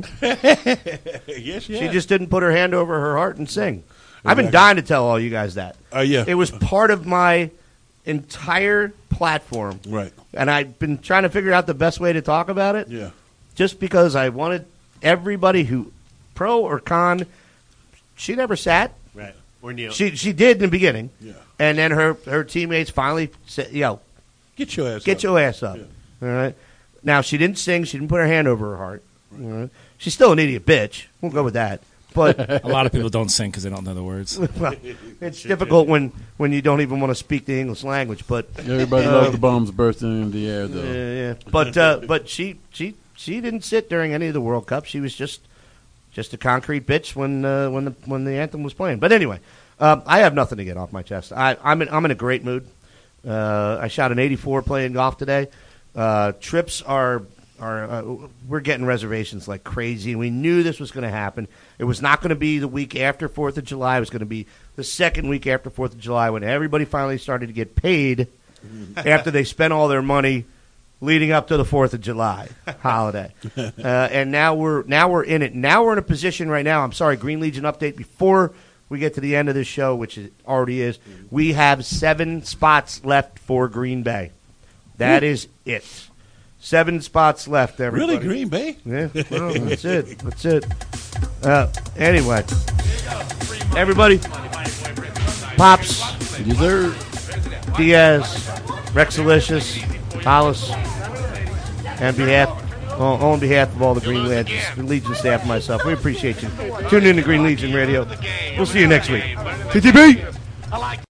Yes, she She has. just didn't put her hand over her heart and sing. I've been Exactly. dying to tell all you guys that. Uh, yeah. It was part of my entire platform. Right. And I've been trying to figure out the best way to talk about it. Yeah. Just because I wanted everybody who, pro or con, she never sat. Right. Or kneel. She she did in the beginning. Yeah. And then her, her teammates finally said, yo, Get your ass get up. your ass up. All right. Now, she didn't sing. She didn't put her hand over her heart. All right. She's still an idiot bitch. We'll go with that. But A lot of people don't sing because they don't know the words. well, it's difficult when, when you don't even want to speak the English language. But Everybody uh, loves the bombs bursting in the air, though. Yeah, yeah. But uh, but she she she didn't sit during any of the World Cup. She was just just a concrete bitch when uh, when the when the anthem was playing. But anyway, uh, I have nothing to get off my chest. I, I'm in, I'm in a great mood. Uh, I shot an eighty-four playing golf today. Uh, trips are are uh, we're getting reservations like crazy. We knew this was going to happen. It was not going to be the week after Fourth of July. It was going to be the second week after Fourth of July when everybody finally started to get paid after they spent all their money leading up to the Fourth of July holiday. Uh, and now we're now we're in it. Now we're in a position right now. I'm sorry, Green Legion update before we get to the end of this show, which it already is. We have seven spots left for Green Bay. That is it. Seven spots left, everybody. Really, Green Bay? Yeah, well, that's it. That's it. Uh, anyway, everybody, Pops, Diaz, Rexalicious, Hollis, and behalf, on, on behalf of all the Green Legion, Legion staff and myself, we appreciate you. Tune in to Green Legion Radio. We'll see you next week. T T B!